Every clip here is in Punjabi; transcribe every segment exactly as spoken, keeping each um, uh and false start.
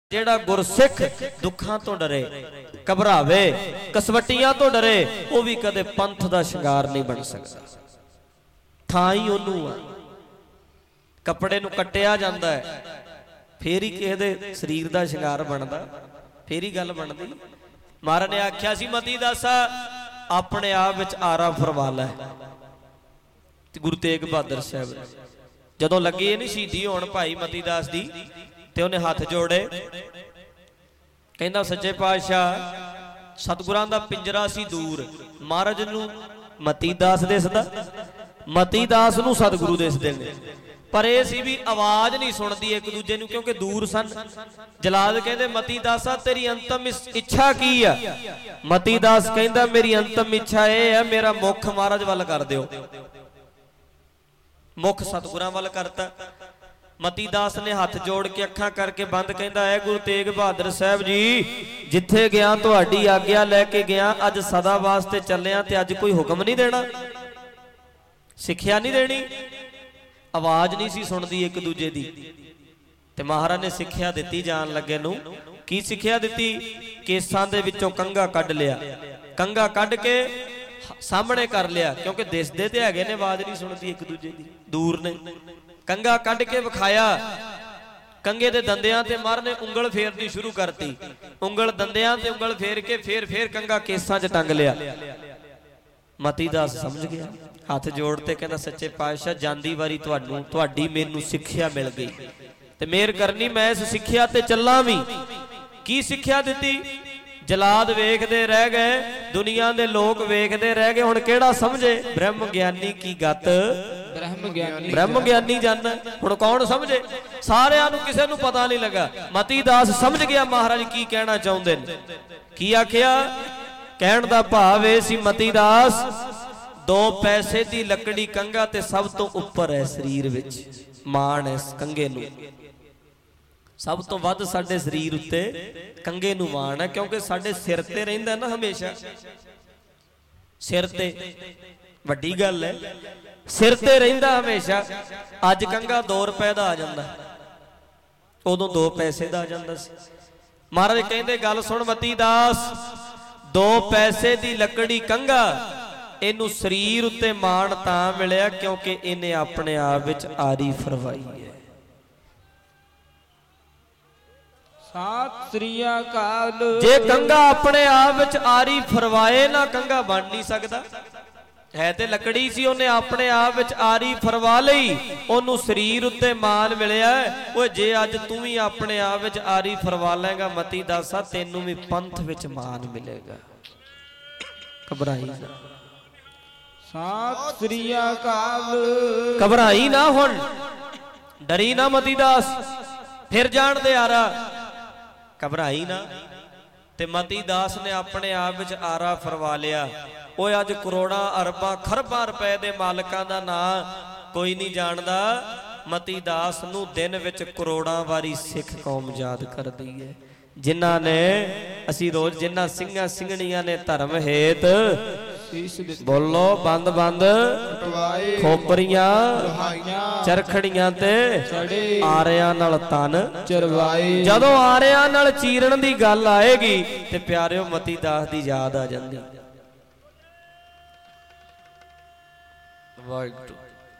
ਜਿਹੜਾ ਗੁਰਸਿੱਖ ਦੁੱਖਾਂ ਤੋਂ ਡਰੇ, ਘਬਰਾਵੇ, ਕਸਵੱਟੀਆਂ ਤੋਂ ਡਰੇ, ਉਹ ਵੀ ਕਦੇ ਪੰਥ ਦਾ ਸ਼ਿੰਗਾਰ ਨਹੀਂ ਬਣ ਸਕਦਾ। ਥਾਂ ਹੀ ਉਹਨੂੰ ਆ। ਕੱਪੜੇ ਨੂੰ ਕੱਟਿਆ ਜਾਂਦਾ ਹੈ, ਫੇਰ ਹੀ ਕਿਸੇ ਦੇ ਸਰੀਰ ਦਾ ਸ਼ਿੰਗਾਰ ਬਣਦਾ, ਫੇਰ ਹੀ ਗੱਲ ਬਣਦੀ। ਮਹਾਰਾਜ ਨੇ ਆਖਿਆ ਸੀ ਮਤੀ ਦਾਸਾ ਆਪਣੇ ਆਪ ਵਿੱਚ ਆਰਾ ਫਰਵਾ ਲੈ। ਤੇ ਗੁਰੂ ਤੇਗ ਬਹਾਦਰ ਸਾਹਿਬ ਜਦੋਂ ਲੱਗੀ ਨਹੀਂ ਸ਼ਹੀਦੀ ਹੋਣ ਭਾਈ ਮਤੀ ਦਾਸ ਦੀ, ਤੇ ਉਹਨੇ ਹੱਥ ਜੋੜੇ, ਕਹਿੰਦਾ ਸੱਚੇ ਪਾਤਸ਼ਾਹ ਸਤਿਗੁਰਾਂ ਦਾ ਪਿੰਜਰਾ ਸੀ ਦੂਰ, ਮਹਾਰਾਜ ਨੂੰ ਮਤੀ ਦਾਸ ਦਿਸਦਾ, ਮਤੀ ਦਾਸ ਨੂੰ ਸਤਿਗੁਰੂ ਦਿਸਦੇ ਨੇ, ਪਰ ਇਹ ਸੀ ਵੀ ਆਵਾਜ਼ ਨਹੀਂ ਸੁਣਦੀ ਇੱਕ ਦੂਜੇ ਨੂੰ ਕਿਉਂਕਿ ਦੂਰ ਸਨ। ਜਲਾਦ ਕਹਿੰਦੇ ਮਤੀ ਦਾਸਾ ਤੇਰੀ ਅੰਤਮ ਇੱਛਾ ਕੀ ਆ? ਮਤੀ ਦਾਸ ਕਹਿੰਦਾ ਮੇਰੀ ਅੰਤਮ ਇੱਛਾ ਇਹ ਹੈ ਮੇਰਾ ਮੁੱਖ ਮਹਾਰਾਜ ਵੱਲ ਕਰ ਦਿਓ। ਮੁੱਖ ਸਤਿਗੁਰਾਂ ਵੱਲ ਕਰਤਾ। ਮਤੀ ਦਾਸ ਨੇ ਹੱਥ ਜੋੜ ਕੇ ਅੱਖਾਂ ਕਰਕੇ ਬੰਦ, ਕਹਿੰਦਾ ਹੈ ਗੁਰੂ ਤੇਗ ਬਹਾਦਰ ਸਾਹਿਬ ਜੀ ਜਿੱਥੇ ਗਿਆ ਤੁਹਾਡੀ ਆਗਿਆ ਲੈ ਕੇ ਗਿਆ, ਅੱਜ ਸਦਾ ਵਾਸਤੇ ਚੱਲਿਆ ਤੇ ਅੱਜ ਕੋਈ ਹੁਕਮ ਨਹੀਂ ਦੇਣਾ, ਸਿੱਖਿਆ ਨਹੀਂ ਦੇਣੀ। ਆਵਾਜ਼ ਨਹੀਂ ਸੀ ਸੁਣਦੀ ਇੱਕ ਦੂਜੇ ਦੀ, ਤੇ ਮਹਾਰਾਜ ਨੇ ਸਿੱਖਿਆ ਦਿੱਤੀ ਜਾਣ ਲੱਗੇ ਨੂੰ। ਕੀ ਸਿੱਖਿਆ ਦਿੱਤੀ? ਕੇਸਾਂ ਦੇ ਵਿੱਚੋਂ ਕੰਘਾ ਕੱਢ ਲਿਆ, ਕੰਘਾ ਕੱਢ ਕੇ ਸਾਹਮਣੇ ਕਰ ਲਿਆ ਕਿਉਂਕਿ ਦਿਸਦੇ ਤੇ ਹੈਗੇ ਨੇ, ਆਵਾਜ਼ ਨਹੀਂ ਸੁਣਦੀ ਇੱਕ ਦੂਜੇ ਦੀ, ਦੂਰ ਨੇ। ਕੰਘਾ ਕੱਢ ਕੇ ਵਿਖਾਇਆ, ਕੰਘੇ ਦੇ ਦੰਦਿਆਂ ਤੇ ਮਹਾਰਾਜ ਨੇ ਉਂਗਲ ਫੇਰਨੀ ਸ਼ੁਰੂ ਕਰਤੀ, ਉਂਗਲ ਦੰਦਿਆਂ ਤੇ ਉਂਗਲ ਫੇਰ ਕੇ ਫੇਰ ਫੇਰ ਕੰਘਾ ਕੇਸਾਂ 'ਚ ਟੰਗ ਲਿਆ। ਮਤੀ ਦਾਸ ਸਮਝ ਗਿਆ, ਹੱਥ ਜੋੜ ਤੇ ਕਹਿੰਦਾ ਸੱਚੇ ਪਾਤਸ਼ਾਹ ਜਾਂਦੀ ਵਾਰੀ ਤੁਹਾਨੂੰ ਤੁਹਾਡੀ ਮੈਨੂੰ ਸਿੱਖਿਆ ਮਿਲ ਗਈ ਤੇ ਮਿਹਰ ਕਰਨੀ ਮੈਂ ਇਸ ਸਿੱਖਿਆ ਤੇ ਚੱਲਾਂ ਵੀ। ਕੀ ਸਿੱਖਿਆ ਦਿੱਤੀ? ਜਲਾਦ ਵੇਖਦੇ ਰਹਿ ਗਏ, ਦੁਨੀਆ ਦੇ ਲੋਕ ਵੇਖਦੇ ਰਹਿ ਗਏ, ਹੁਣ ਕਿਹੜਾ ਸਮਝੇ? ਬ੍ਰਹਮ ਗਿਆਨੀ ਕੀ ਗਤ ਬ੍ਰਹਮ ਗਿਆਨੀ ਬ੍ਰਹਮ ਗਿਆਨੀ ਜਨ। ਹੁਣ ਕੌਣ ਸਮਝੇ? ਸਾਰਿਆਂ ਨੂੰ ਕਿਸੇ ਨੂੰ ਪਤਾ ਨਹੀਂ ਲੱਗਾ। ਮਤੀ ਦਾਸ ਸਮਝ ਗਿਆ ਮਹਾਰਾਜ ਕੀ ਕਹਿਣਾ ਚਾਹੁੰਦੇ ਨੇ। ਕੀ ਆਖਿਆ? ਕਹਿਣ ਦਾ ਭਾਵ ਇਹ ਸੀ ਮਤੀ ਦਾਸ ਦੋ ਪੈਸੇ ਦੀ ਲੱਕੜੀ ਕੰਘਾ ਤੇ ਸਭ ਤੋਂ ਉੱਪਰ ਹੈ ਸਰੀਰ ਵਿੱਚ, ਮਾਣ ਹੈ ਇਸ ਕੰਘੇ ਨੂੰ। ਸਭ ਤੋਂ ਵੱਧ ਸਾਡੇ ਸਰੀਰ ਉੱਤੇ ਕੰਘੇ ਨੂੰ ਮਾਣ ਹੈ ਕਿਉਂਕਿ ਸਾਡੇ ਸਿਰ ਤੇ ਰਹਿੰਦਾ ਨਾ ਹਮੇਸ਼ਾ, ਸਿਰ ਤੇ ਵੱਡੀ ਗੱਲ ਹੈ, ਸਿਰ ਤੇ ਰਹਿੰਦਾ ਹਮੇਸ਼ਾ। ਅੱਜ ਕੰਘਾ ਦੋ ਰੁਪਏ ਦਾ ਆ ਜਾਂਦਾ, ਉਦੋਂ ਦੋ ਪੈਸੇ ਦਾ ਆ ਜਾਂਦਾ ਸੀ। ਮਹਾਰਾਜ ਕਹਿੰਦੇ ਗੱਲ ਸੁਣ ਮਤੀ ਦਾਸ, ਦੋ ਪੈਸੇ ਦੀ ਲੱਕੜੀ ਕੰਘਾ, ਇਹਨੂੰ ਸਰੀਰ ਉੱਤੇ ਮਾਣ ਤਾਂ ਮਿਲਿਆ ਕਿਉਂਕਿ ਇਹਨੇ ਆਪਣੇ ਆਪ ਵਿੱਚ ਆਰੀ ਫਰਵਾਈ ਹੈ। ਸਤਿ ਸ੍ਰੀ ਅਕਾਲ। ਜੇ ਕੰਘਾ ਆਪਣੇ ਆਪ ਵਿੱਚ ਆਰੀ ਫਰਵਾਏ ਨਾ, ਕੰਘਾ ਬਣ ਨਹੀਂ ਸਕਦਾ। ਹੈ ਤੇ ਲੱਕੜੀ ਸੀ, ਉਹਨੇ ਆਪਣੇ ਆਪ ਵਿੱਚ ਆਰੀ ਫਰਵਾ ਲਈ, ਉਹਨੂੰ ਸਰੀਰ ਉੱਤੇ ਮਾਣ ਮਿਲਿਆ। ਓਏ ਜੇ ਅੱਜ ਤੂੰ ਵੀ ਆਪਣੇ ਆਪ ਵਿੱਚ ਆਰੀ ਫਰਵਾ ਲੇਗਾ ਮਤੀ ਦਾਸਾ, ਤੈਨੂੰ ਵੀ ਪੰਥ ਵਿੱਚ ਮਾਣ ਮਿਲੇਗਾ। ਘਬਰਾਈ ਨਾ, ਸਤਿ ਸ੍ਰੀ ਅਕਾਲ। ਘਬਰਾਈ ਨਾ, ਹੁਣ ਡਰੀ ਨਾ ਮਤੀ ਦਾਸ, ਫਿਰ ਜਾਣ ਦੇ ਆਰਾ, ਘਬਰਾਈ ਨਾ। ਤੇ ਮਤੀ ਦਾਸ ਨੇ ਆਪਣੇ ਆਪ ਵਿੱਚ ਆਰਾ ਫਰਵਾ ਲਿਆ। ਓਏ ਅੱਜ ਕਰੋੜਾਂ ਅਰਬਾਂ ਖਰਬਾਂ ਰੁਪਏ ਦੇ ਮਾਲਕਾਂ ਦਾ ਨਾਂ ਕੋਈ ਨਹੀਂ ਜਾਣਦਾ, ਮਤੀ ਦਾਸ ਨੂੰ ਦਿਨ ਵਿੱਚ ਕਰੋੜਾਂ ਵਾਰੀ ਸਿੱਖ ਕੌਮ ਯਾਦ ਕਰਦੀ ਹੈ। ਜਿਨ੍ਹਾਂ ਨੇ ਅਸੀਂ ਰੋਜ਼ ਜਿਨ੍ਹਾਂ ਸਿੰਘਾਂ ਸਿੰਘਣੀਆਂ ਨੇ ਧਰਮ ਹੇਤ ਬੋਲੋ ਬੰਦ ਬੰਦ ਖੋਪਰੀਆਂ ਚਰਖੜੀਆਂ ਤੇ ਆਰਿਆਂ ਨਾਲ ਤਨ ਚਰਵਾਏ। ਜਦੋਂ ਆਰਿਆਂ ਨਾਲ ਚੀਰਨ ਦੀ ਗੱਲ ਆਏਗੀ ਤੇ ਪਿਆਰਿਓ ਮਤੀ ਦਾਸ ਦੀ ਯਾਦ ਆ ਜਾਂਦੀ। ਵਾਹਿਗੁਰੂ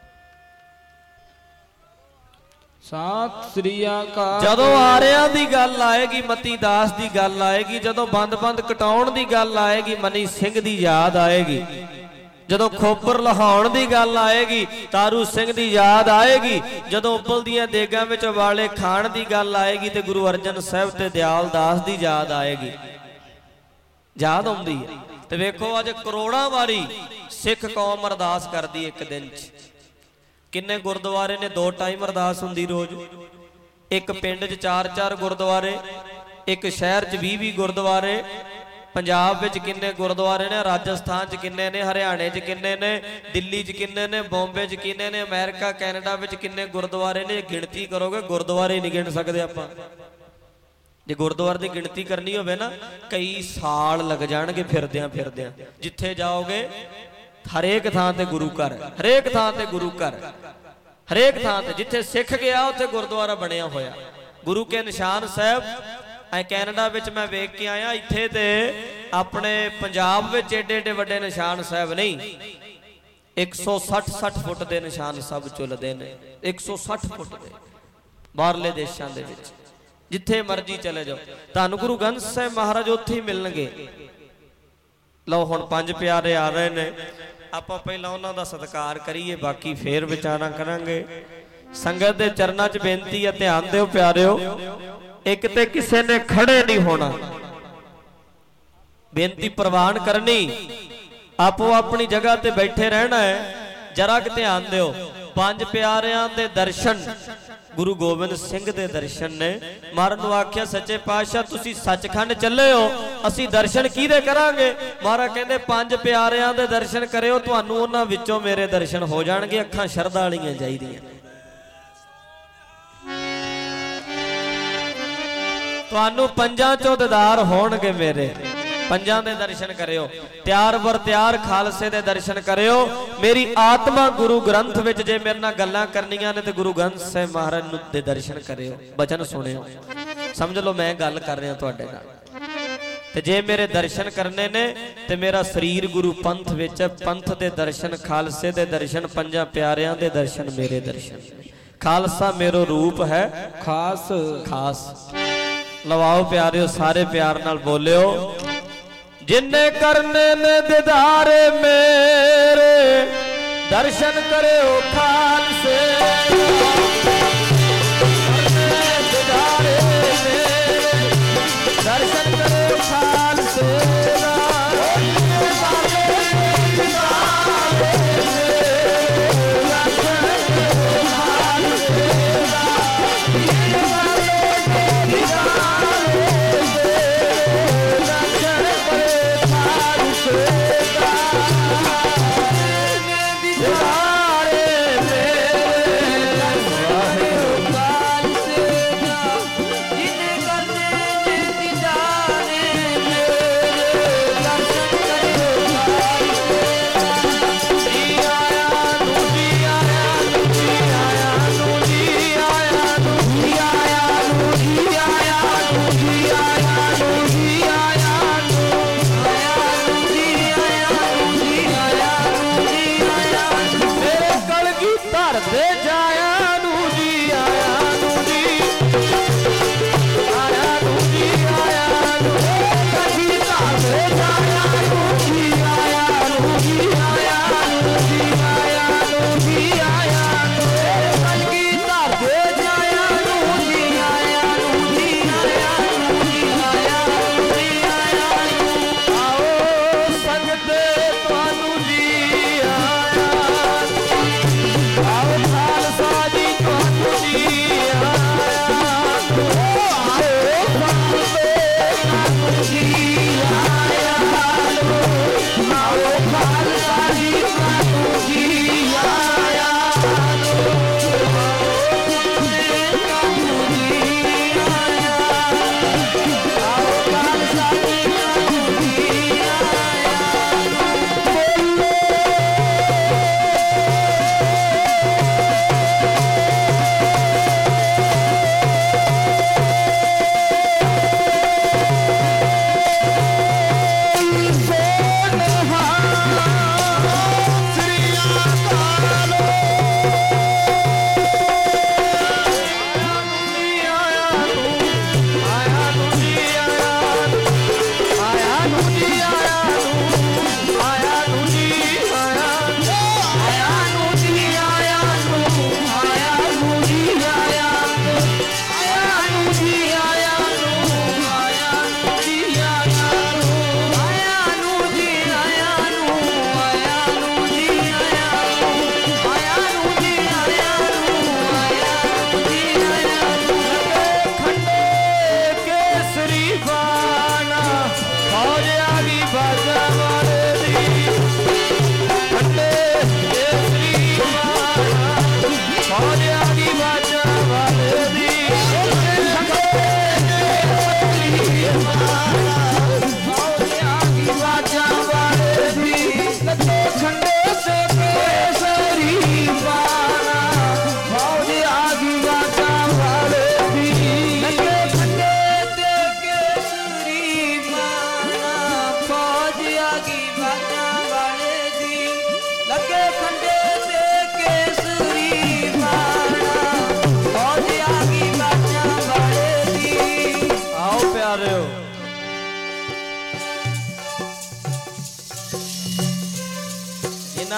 ਸਤਿ ਸ੍ਰੀ ਅਕਾਲ। ਜਦੋਂ ਆਰਿਆਂ ਦੀ ਗੱਲ ਆਏਗੀ, ਮਤੀ ਦਾਸ ਦੀ ਗੱਲ ਆਏਗੀ, ਜਦੋਂ ਬੰਦ ਬੰਦ ਕਟਾਉਣ ਦੀ ਗੱਲ ਆਏਗੀ, ਮਨੀ ਸਿੰਘ ਦੀ ਯਾਦ ਆਏਗੀ, ਜਦੋਂ ਖੋਪਰ ਲਹਾਉਣ ਦੀ ਗੱਲ ਆਏਗੀ, ਤਾਰੂ ਸਿੰਘ ਦੀ ਯਾਦ ਆਏਗੀ, ਜਦੋਂ ਉਬਲਦੀਆਂ ਦੇਗਾਂ ਵਿੱਚ ਵਾਲੇ ਖਾਣ ਦੀ ਗੱਲ ਆਏਗੀ ਤੇ ਗੁਰੂ ਅਰਜਨ ਸਾਹਿਬ ਤੇ ਦਿਆਲ ਦਾਸ ਦੀ ਯਾਦ ਆਏਗੀ। ਯਾਦ ਆਉਂਦੀ ਹੈ। ਤੇ ਵੇਖੋ ਅੱਜ ਕਰੋੜਾਂ ਵਾਰੀ ਸਿੱਖ ਕੌਮ ਅਰਦਾਸ ਕਰਦੀ ਇੱਕ ਦਿਨ 'ਚ। ਕਿੰਨੇ ਗੁਰਦੁਆਰੇ ਨੇ? ਦੋ ਟਾਈਮ ਅਰਦਾਸ ਹੁੰਦੀ ਰੋਜ਼। ਇੱਕ ਪਿੰਡ 'ਚ ਚਾਰ ਚਾਰ ਗੁਰਦੁਆਰੇ, ਇੱਕ ਸ਼ਹਿਰ 'ਚ ਵੀਹ ਵੀਹ ਗੁਰਦੁਆਰੇ। ਪੰਜਾਬ ਵਿੱਚ ਕਿੰਨੇ ਗੁਰਦੁਆਰੇ ਨੇ? ਰਾਜਸਥਾਨ 'ਚ ਕਿੰਨੇ ਨੇ? ਹਰਿਆਣੇ 'ਚ ਕਿੰਨੇ ਨੇ? ਦਿੱਲੀ 'ਚ ਕਿੰਨੇ ਨੇ? ਬੰਬੇ 'ਚ ਕਿੰਨੇ ਨੇ? ਅਮਰੀਕਾ ਕੈਨੇਡਾ ਵਿੱਚ ਕਿੰਨੇ ਗੁਰਦੁਆਰੇ ਨੇ? ਗਿਣਤੀ ਕਰੋਗੇ ਗੁਰਦੁਆਰੇ ਨਹੀਂ ਗਿਣ ਸਕਦੇ ਆਪਾਂ। ਜੇ ਗੁਰਦੁਆਰੇ ਦੀ ਗਿਣਤੀ ਕਰਨੀ ਹੋਵੇ ਨਾ, ਕਈ ਸਾਲ ਲੱਗ ਜਾਣਗੇ ਫਿਰਦਿਆਂ ਫਿਰਦਿਆਂ। ਜਿੱਥੇ ਜਾਓਗੇ ਹਰੇਕ ਥਾਂ ਤੇ ਗੁਰੂ ਘਰ, ਹਰੇਕ ਥਾਂ ਤੇ ਗੁਰੂ ਘਰ, ਹਰੇਕ ਥਾਂ ਤੇ ਜਿੱਥੇ ਸਿੱਖ ਗਿਆ ਉੱਥੇ ਗੁਰਦੁਆਰਾ ਬਣਿਆ ਹੋਇਆ। ਗੁਰੂ ਕੇ ਨਿਸ਼ਾਨ ਸਾਹਿਬ ਐ ਕੈਨੇਡਾ ਵਿੱਚ ਮੈਂ ਵੇਖ ਕੇ ਆਇਆ, ਇੱਥੇ ਤੇ ਆਪਣੇ ਪੰਜਾਬ ਵਿੱਚ ਏਡੇ ਏਡੇ ਵੱਡੇ ਨਿਸ਼ਾਨ ਸਾਹਿਬ ਨਹੀਂ, एक सौ सठ सठ फुट के निशान सब चुलते हैं, एक सौ सठ फुट के बाहरले देशों के विच जिथे मर्जी चले जाओ, धन गुरु ग्रंथ साहिब महाराज उत्थे ही मिलणगे। लो हुण पंज प्यारे आ रहे ने, आपां पहलां उन्हां दा सत्कार करिए, बाकी फिर विचारा करांगे। संगत दे चरनां च बेनती है, ध्यान दिओ प्यारिओ, एक ते किसी ने खड़े नहीं होना, बेनती प्रवान करनी, आपो अपनी जगह ते बैठे रहना है। जरा कि ध्यान दिओ, पंज प्यारियां दे दर्शन गुरु गोबिंद सिंह दे दर्शन ने। महाराज नूं आख्या सच्चे पातशाह तुसीं सचखंड चले हो, असीं दर्शन किहदे करांगे? महाराज कहंदे पंज प्यारियां दे दर्शन करियो, तुहानूं उन्हां विचों मेरे दर्शन हो जाणगे। अखां शरधा वालीआं चाहीदियां, तुहानूं पंजां चों दीदार होणगे मेरे, पंजां दे दर्शन करियो। त्यार बर त्यार खालसे दे दर्शन करियो। मेरी आत्मा गुरु ग्रंथ विच जे मेरे नाल गल्लां करनियां ने ते गुरु ग्रंथ साहिब महाराज दे दर्शन करियो, बचन सुनियो, समझ लो मैं गल कर रहा तुहाडे नाल। ते जे मेरे दर्शन करने ने ते मेरा शरीर गुरु पंथ विच, पंथ दे दर्शन, खालसे दे दर्शन, पंजां प्यारियां दे दर्शन, मेरे दर्शन। खालसा मेरो रूप है खास खास। लवाओ प्यारिओ, सारे प्यार नाल बोलिओ। जिन्ने करने ने दीदारे मेरे, दर्शन करे ओ खालसे। दीदारे मेरे, दर्शन करे ओ खालसे।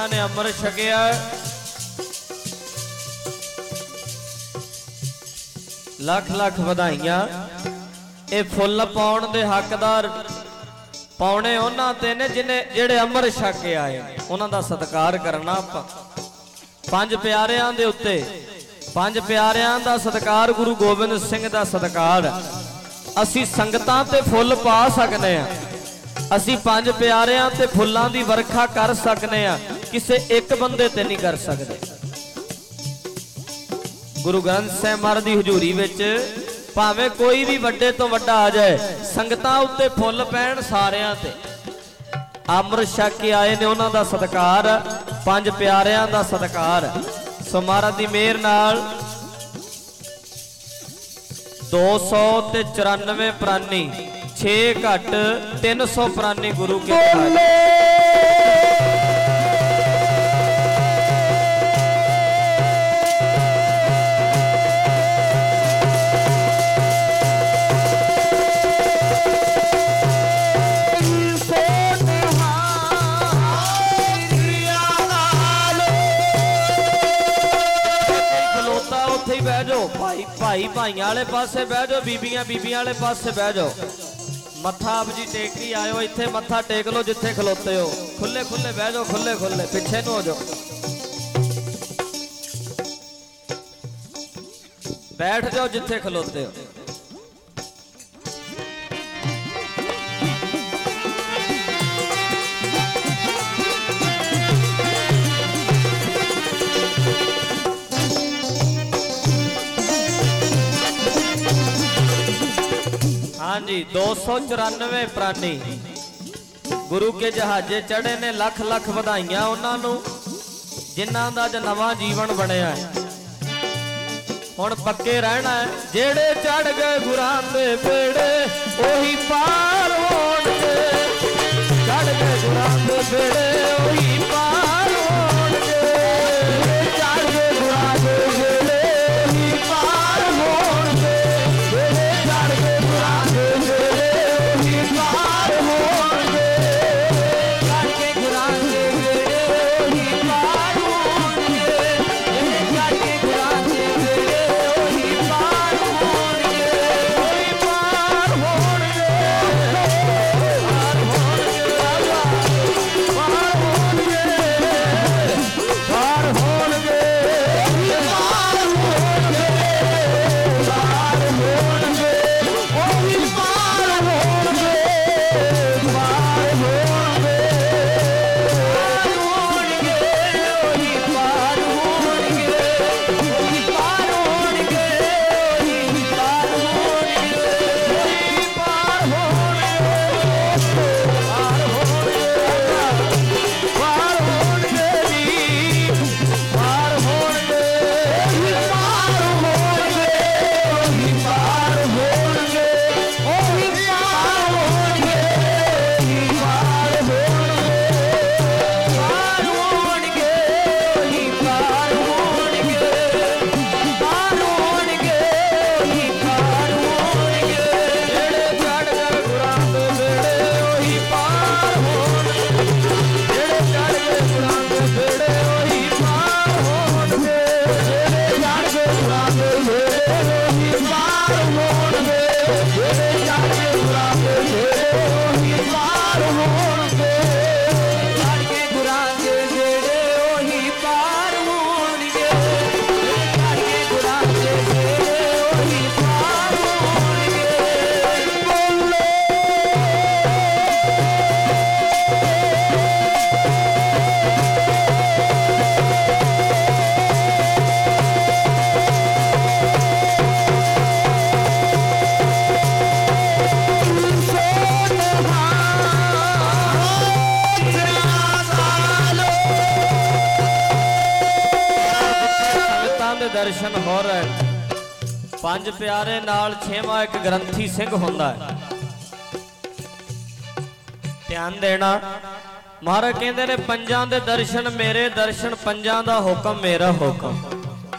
ਜਿਨ੍ਹਾਂ ने अमृत छकिया लख लख वधाइयां। ये फुल पाउण दे हकदार पाउणे उन्हां ते ने जिन्हें जिहड़े अमृत छक के आए उन्हां दा सत्कार करना। आपां पंज प्यारियां दे उत्ते पंज प्यारियां दा सत्कार गुरु गोबिंद सिंह दा सत्कार असी संगतां ते फुल पा सकने आ। असी पंज प्यारियां ते फुल्लां दी वर्खा कर सकने आ, किसे एक बंदे ते नहीं कर सकते। गुरु ग्रंथ साहिब महाराज दी हजूरी विच भावें कोई भी वड्डे तो वड्डा आ जाए, संगतां उत्ते फुल पैण सारियां ते। अमृत छक के आए ने उन्हां दा सत्कार, पंज प्यारियां दा सत्कार। सो महाराज दी मेहर नाल दो सौ ते चौरानवे प्राणी छे घट तीन सौ प्राणी गुरु के भाई भाई भाइयों वाले पासे बह जाओ, बीबियां बीबियां वाले पासे बह जाओ। मत्था आप जी टेक ही आयो, इत्थे मत्था टेक लो जिथे खलोते हो। खुले खुले बह जाओ, खुले खुले पिछे न हो जाओ, बैठ जाओ जिथे खलोते हो। हाँ जी, दो सौ चौरानवे प्राणी गुरु के जहाजे चढ़े ने। लख लख वधाइयां उन्होंने जिन्हां दा ज नवां जीवन बनया है। हुण पक्के रहना है, जेड़े चढ़ गए गुरां दे बेड़े ओही पार होणगे। चढ़ गए गुरां दे बेड़े ओही पार होणगे। चढ़ गए गुरां दे बेड़े ओही पार होणगे। चढ़ गए गुरां दे बेड़े ओही पार होणगे। चढ़ के गुरां दे बेड़े ओही पार होणगे। चढ़ के गुरां दे बेड़े ओही पार होणगे। ओही पार होणगे। पार होणगे। पार होणगे। पार होणगे। पार होणगे। पार होणगे। ओही पार होणगे। पार होणगे। पार होणगे। ओही पार होणगे। ओही पार होणगे। ओही पार होणगे। ओही पार होणगे। पार होणगे। पार होणगे जी। पार होणगे। पार होणगे। ओही पार होणगे। ओही पार होणगे। ओही पार होणगे। पार होणगे। ओही पार होणगे। पार होणगे। ओही पार होणगे। ਜਿਹੜੇ ਚੜ੍ਹ ਗਏ ਗੁਰਾਂ ਦੇ ਬੇੜੇ ਉਹੀ ਪਾਰ ਹੋਣਗੇ। ਜਿਹੜੇ ਚੜ੍ਹ ਗਏ ਗੁਰਾਂ ਦੇ ਬੇੜੇ ਉਹੀ ਪਾਰ ਹੋਣਗੇ। ਜਿਹੜੇ ਚੜ੍ਹ ਗਏ ਗੁਰਾਂ ਦੇ ਬੇੜੇ ਉਹੀ ਪਾਰ ਹੋਣਗੇ। ਜਿਹੜੇ ਚੜ੍ਹ ਗਏ ਗੁਰਾਂ ਦੇ ਬੇੜੇ ਉਹੀ ਪਾਰ ਹੋਣਗੇ। ਚੜ੍ਹ ਕੇ ਗੁਰਾਂ ਦੇ ਬੇੜੇ ਉਹੀ ਪਾਰ ਹੋਣਗੇ। ਜਿਹੜੇ ਚੜ੍ਹ ਕੇ ਗੁਰਾਂ ਦੇ ਬੇੜੇ ਉਹੀ ਪਾਰ ਹੋਣਗੇ। ਬੋਲੋ संगतां दे दर्शन हो रहे। पंज प्यारे नाल छेवां एक ग्रंथी सिंह हुंदा है। ध्यान देना, महाराज कहंदे ने पंजां दे दर्शन मेरे दर्शन, पंजां दा हुक्म मेरा हुक्म।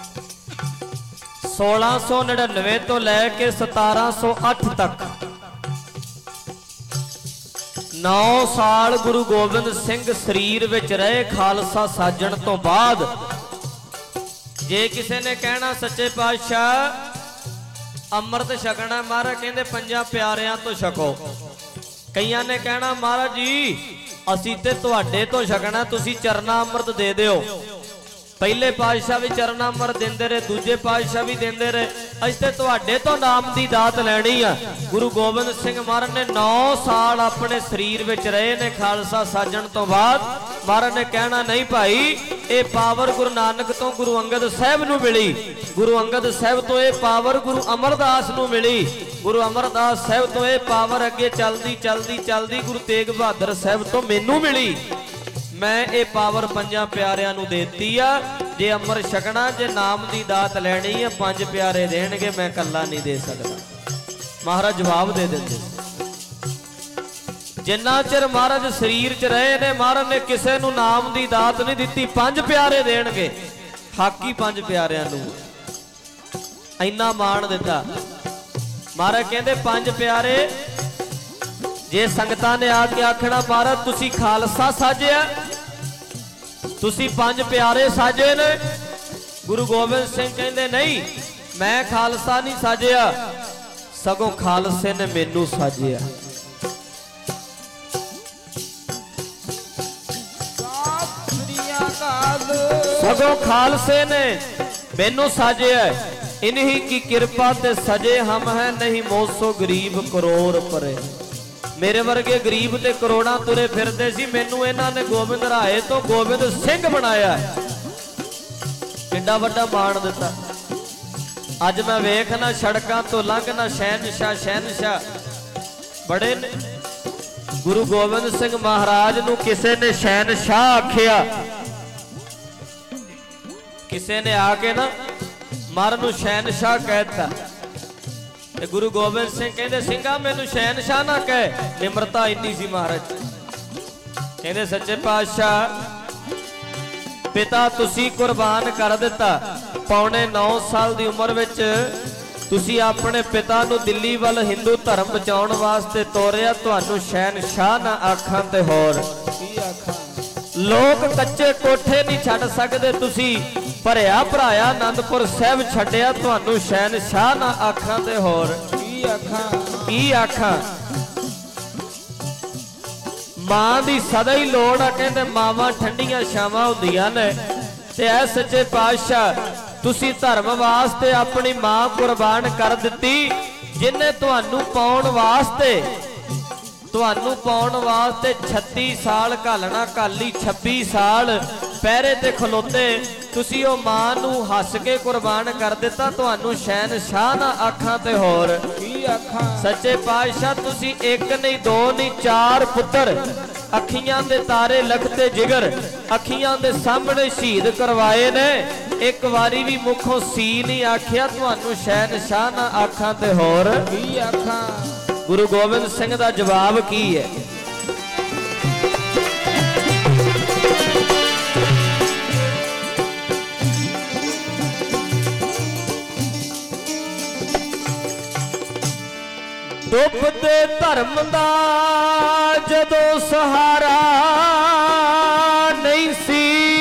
सोलह सौ नड़िनवे तो लैके सतारह सौ अठ तक नौ साल गुरु गोबिंद सिंह शरीर विच रहे खालसा साजण तो बाद। जे किसी ने कहना सच्चे पातशाह अमृत छकना, महाराज कहंदे पंजां प्यारियां तो छको। कईयां ने कहना महाराज जी असीं ते तुहाडे तो छकना, तुसीं चरना अमृत दे दिओ। पहले पातशाह भी चरना अमृत देंदे रहे, दूजे पातशाह भी देंदे रहे, असीं ते तुहाडे तो नाम दी दात लैणी आ। गुरु गोबिंद सिंह महाराज ने नौ साल अपने शरीर विच रहे ने खालसा साजण तो बाद। महाराज ने कहना नहीं भाई ये पावर गुरु नानक तो गुरु अंगद साहब नूं मिली, गुरु अंगद साहब तो ये पावर गुरु अमरदास नूं मिली, गुरु अमरदास साहब तो ये पावर अगे चलदी चलदी चलदी गुरु तेग बहादुर साहब तो मैनू मिली। मैं ये पावर पंजां प्यारियां नूं देती आ। जे अमर छकना, जे नाम दी दात लैनी है, पंज प्यारे देणगे, मैं कल्ला नहीं दे सकदा। महाराज जवाब दे दिंदे। जिन्ना चिर महाराज शरीर च रहे ने, महाराज ने किसे नूं नाम दी दात नहीं दिती, पंज प्यारे देणगे। हाकी पंज प्यारियां नूं इन्ना मान दिता। महाराज कहंदे पंज प्यारे, जे संगतां ने आके आखना महाराज तुसी खालसा साजिया, तुसी पंज प्यारे साजे ने, गुरु गोबिंद सिंह कहंदे नहीं मैं खालसा नहीं साजिया, सगों खालसे ने मैनू साजिया। सगों खालसे ने मैनू साजिया। इन्हीं की कृपा ते सजे हम हैं, नहीं मोसो गरीब करोड़ परे। मेरे वर्गे गरीब ते करोड़ां तुरे फिरदे सी, मैनू इन्हां ने गोबिंद राहे तो गोबिंद सिंह बनाया। किड्डा वड्डा मान दिता। अज मैं वेखना सड़कां तो लंघना शहनशाह शहनशाह बड़े ने। गुरु गोबिंद सिंह महाराज नूं किसे ने शहनशाह आखिया, किसे ने आके ना मर नूं शहनशाह कहता। ते गुरु गोबिंद सिंह कहंदे सिंघा मैनू शहनशाह ना कह। निमरता इन्नी सी महाराज। कहंदे सच्चे पातशाह पिता तुसी कुर्बान कर दिता। पौने नौ साल दी उम्र विच तुसी अपने पिता नूं दिल्ली वल हिंदू धर्म बचाउण वास्ते तोरिया। तुहानू शहनशाह ना आखां ते होर लोग कच्चे कोठे नहीं छड्ड सकदे, तुसी भरिया भराया आनंदपुर साहब छड्डिया। तुहानू शहनशाह ना आखां ते होर की आखां की आखां। मां दी सदा ही लोड़ आ। कहंदे मावां ठंडियां छावां हुंदियां ने। ते ऐ सच्चे पातशाह तुसी धर्म वास्ते अपनी मां कुर्बान कर दित्ती, जिन्हें तुहानू पाउण वास्ते तुहानू पाउण वास्ते छत्ती साल घालना घाली छब्बी साल पैरे ते खलोते। तुसी ओ मां नू हस के कुर्बान कर दिता। तुहानू शहनशाह ना आखां ते होर की आखां। सच्चे पातशाह तुसी एक नहीं दो नहीं चार पुत्र अखियां दे तारे लगते जिगर अखियां दे सामने शहीद करवाए ने। एक वारी भी मुखों सी नहीं आखिया। तुहानू शहनशाह ना आखां ते होर की आखां। गुरु गोबिंद सिंह दा जवाब की है? डुबदे धर्म दा जदों सहारा नहीं सी,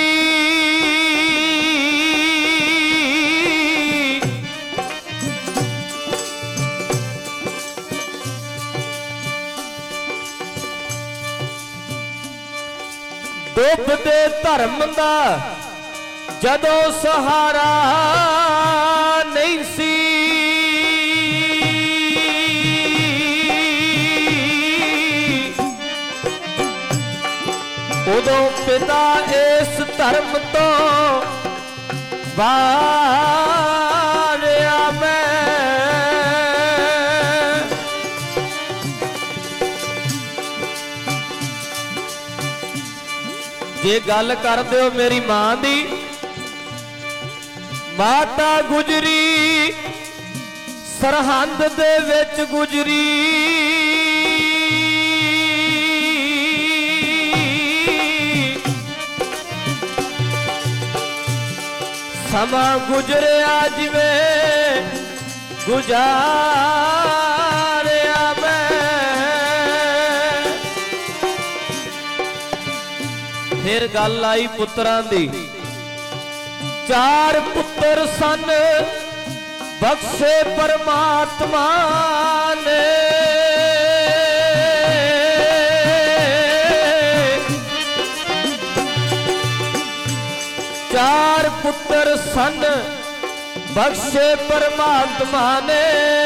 डुबदे धर्म दा जदों सहारा नहीं सी, उदों पिता इस धर्म तो वारिया मैं। जे गल कर दिओ मेरी मां दी, माता गुजरी सरहंद दे विच गुजरी, समा गुजरिया जिवें गुजारिया मैं। फिर गल आई पुत्रां दी। चार पुत्र सन बख्शे परमात्मा ने, चार पुत्र सन बख्शे परमात्मा ने,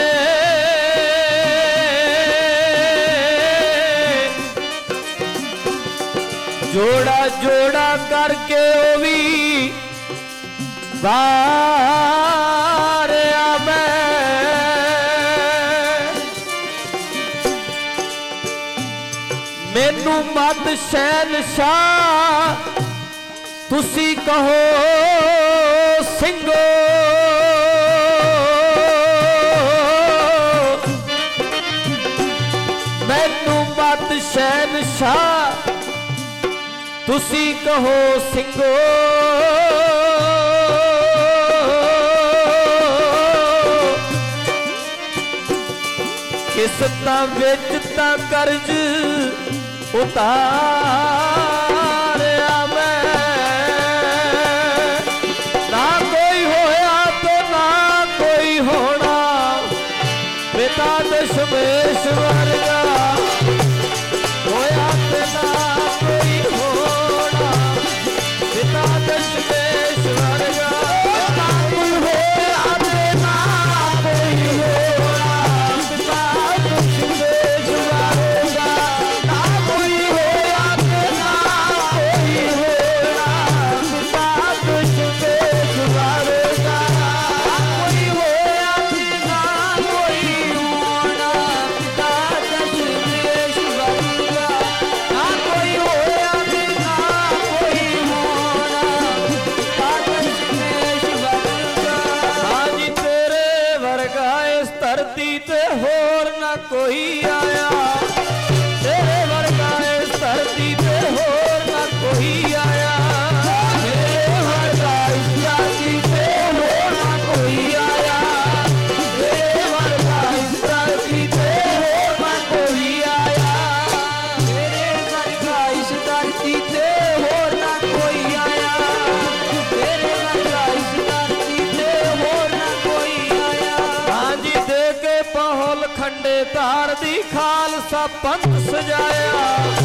जोड़ा जोड़ा करके ओ भी वारिया मैं। मैनू मत शहनशाह तुसी कहो सिंगो, मैनू मत शहनशाह तुसी कहो सिंगो। किस्तां विच तां कर्ज उतारिया मैं, ना कोई होया तो ना कोई होना, पिता दशमेश वर्गा होया ते ना कोई होना, पिता दशमेश वर्गा ना कोई होया ते ना कोई होना, पिता दशमेश वर्गा ना कोई होया ते ना कोई होना, पिता दशमेश वर्गा ना कोई होया ते ना कोई होना, पिता दशमेश वर्गा ना कोई होया ते ना कोई होना, पिता दशमेश वर्गा। हाँ जी तेरे वर्गा इस धरती ते होर ना कोई आया, तेरे वर्गा इस धरती ते होर ना कोई आया, तेरे वर्गा इस धरती ते होर ना कोई आया, तेरे वर्गा इस धरती ते होर ना कोई आया, तेरे वर्गा इस धरती ते होर ना कोई आया, तेरे वर्गा इस धरती ते होर ना कोई आया। हाँ जी दे के पहुल खंडे धार दी खालसा पंथ सजाया,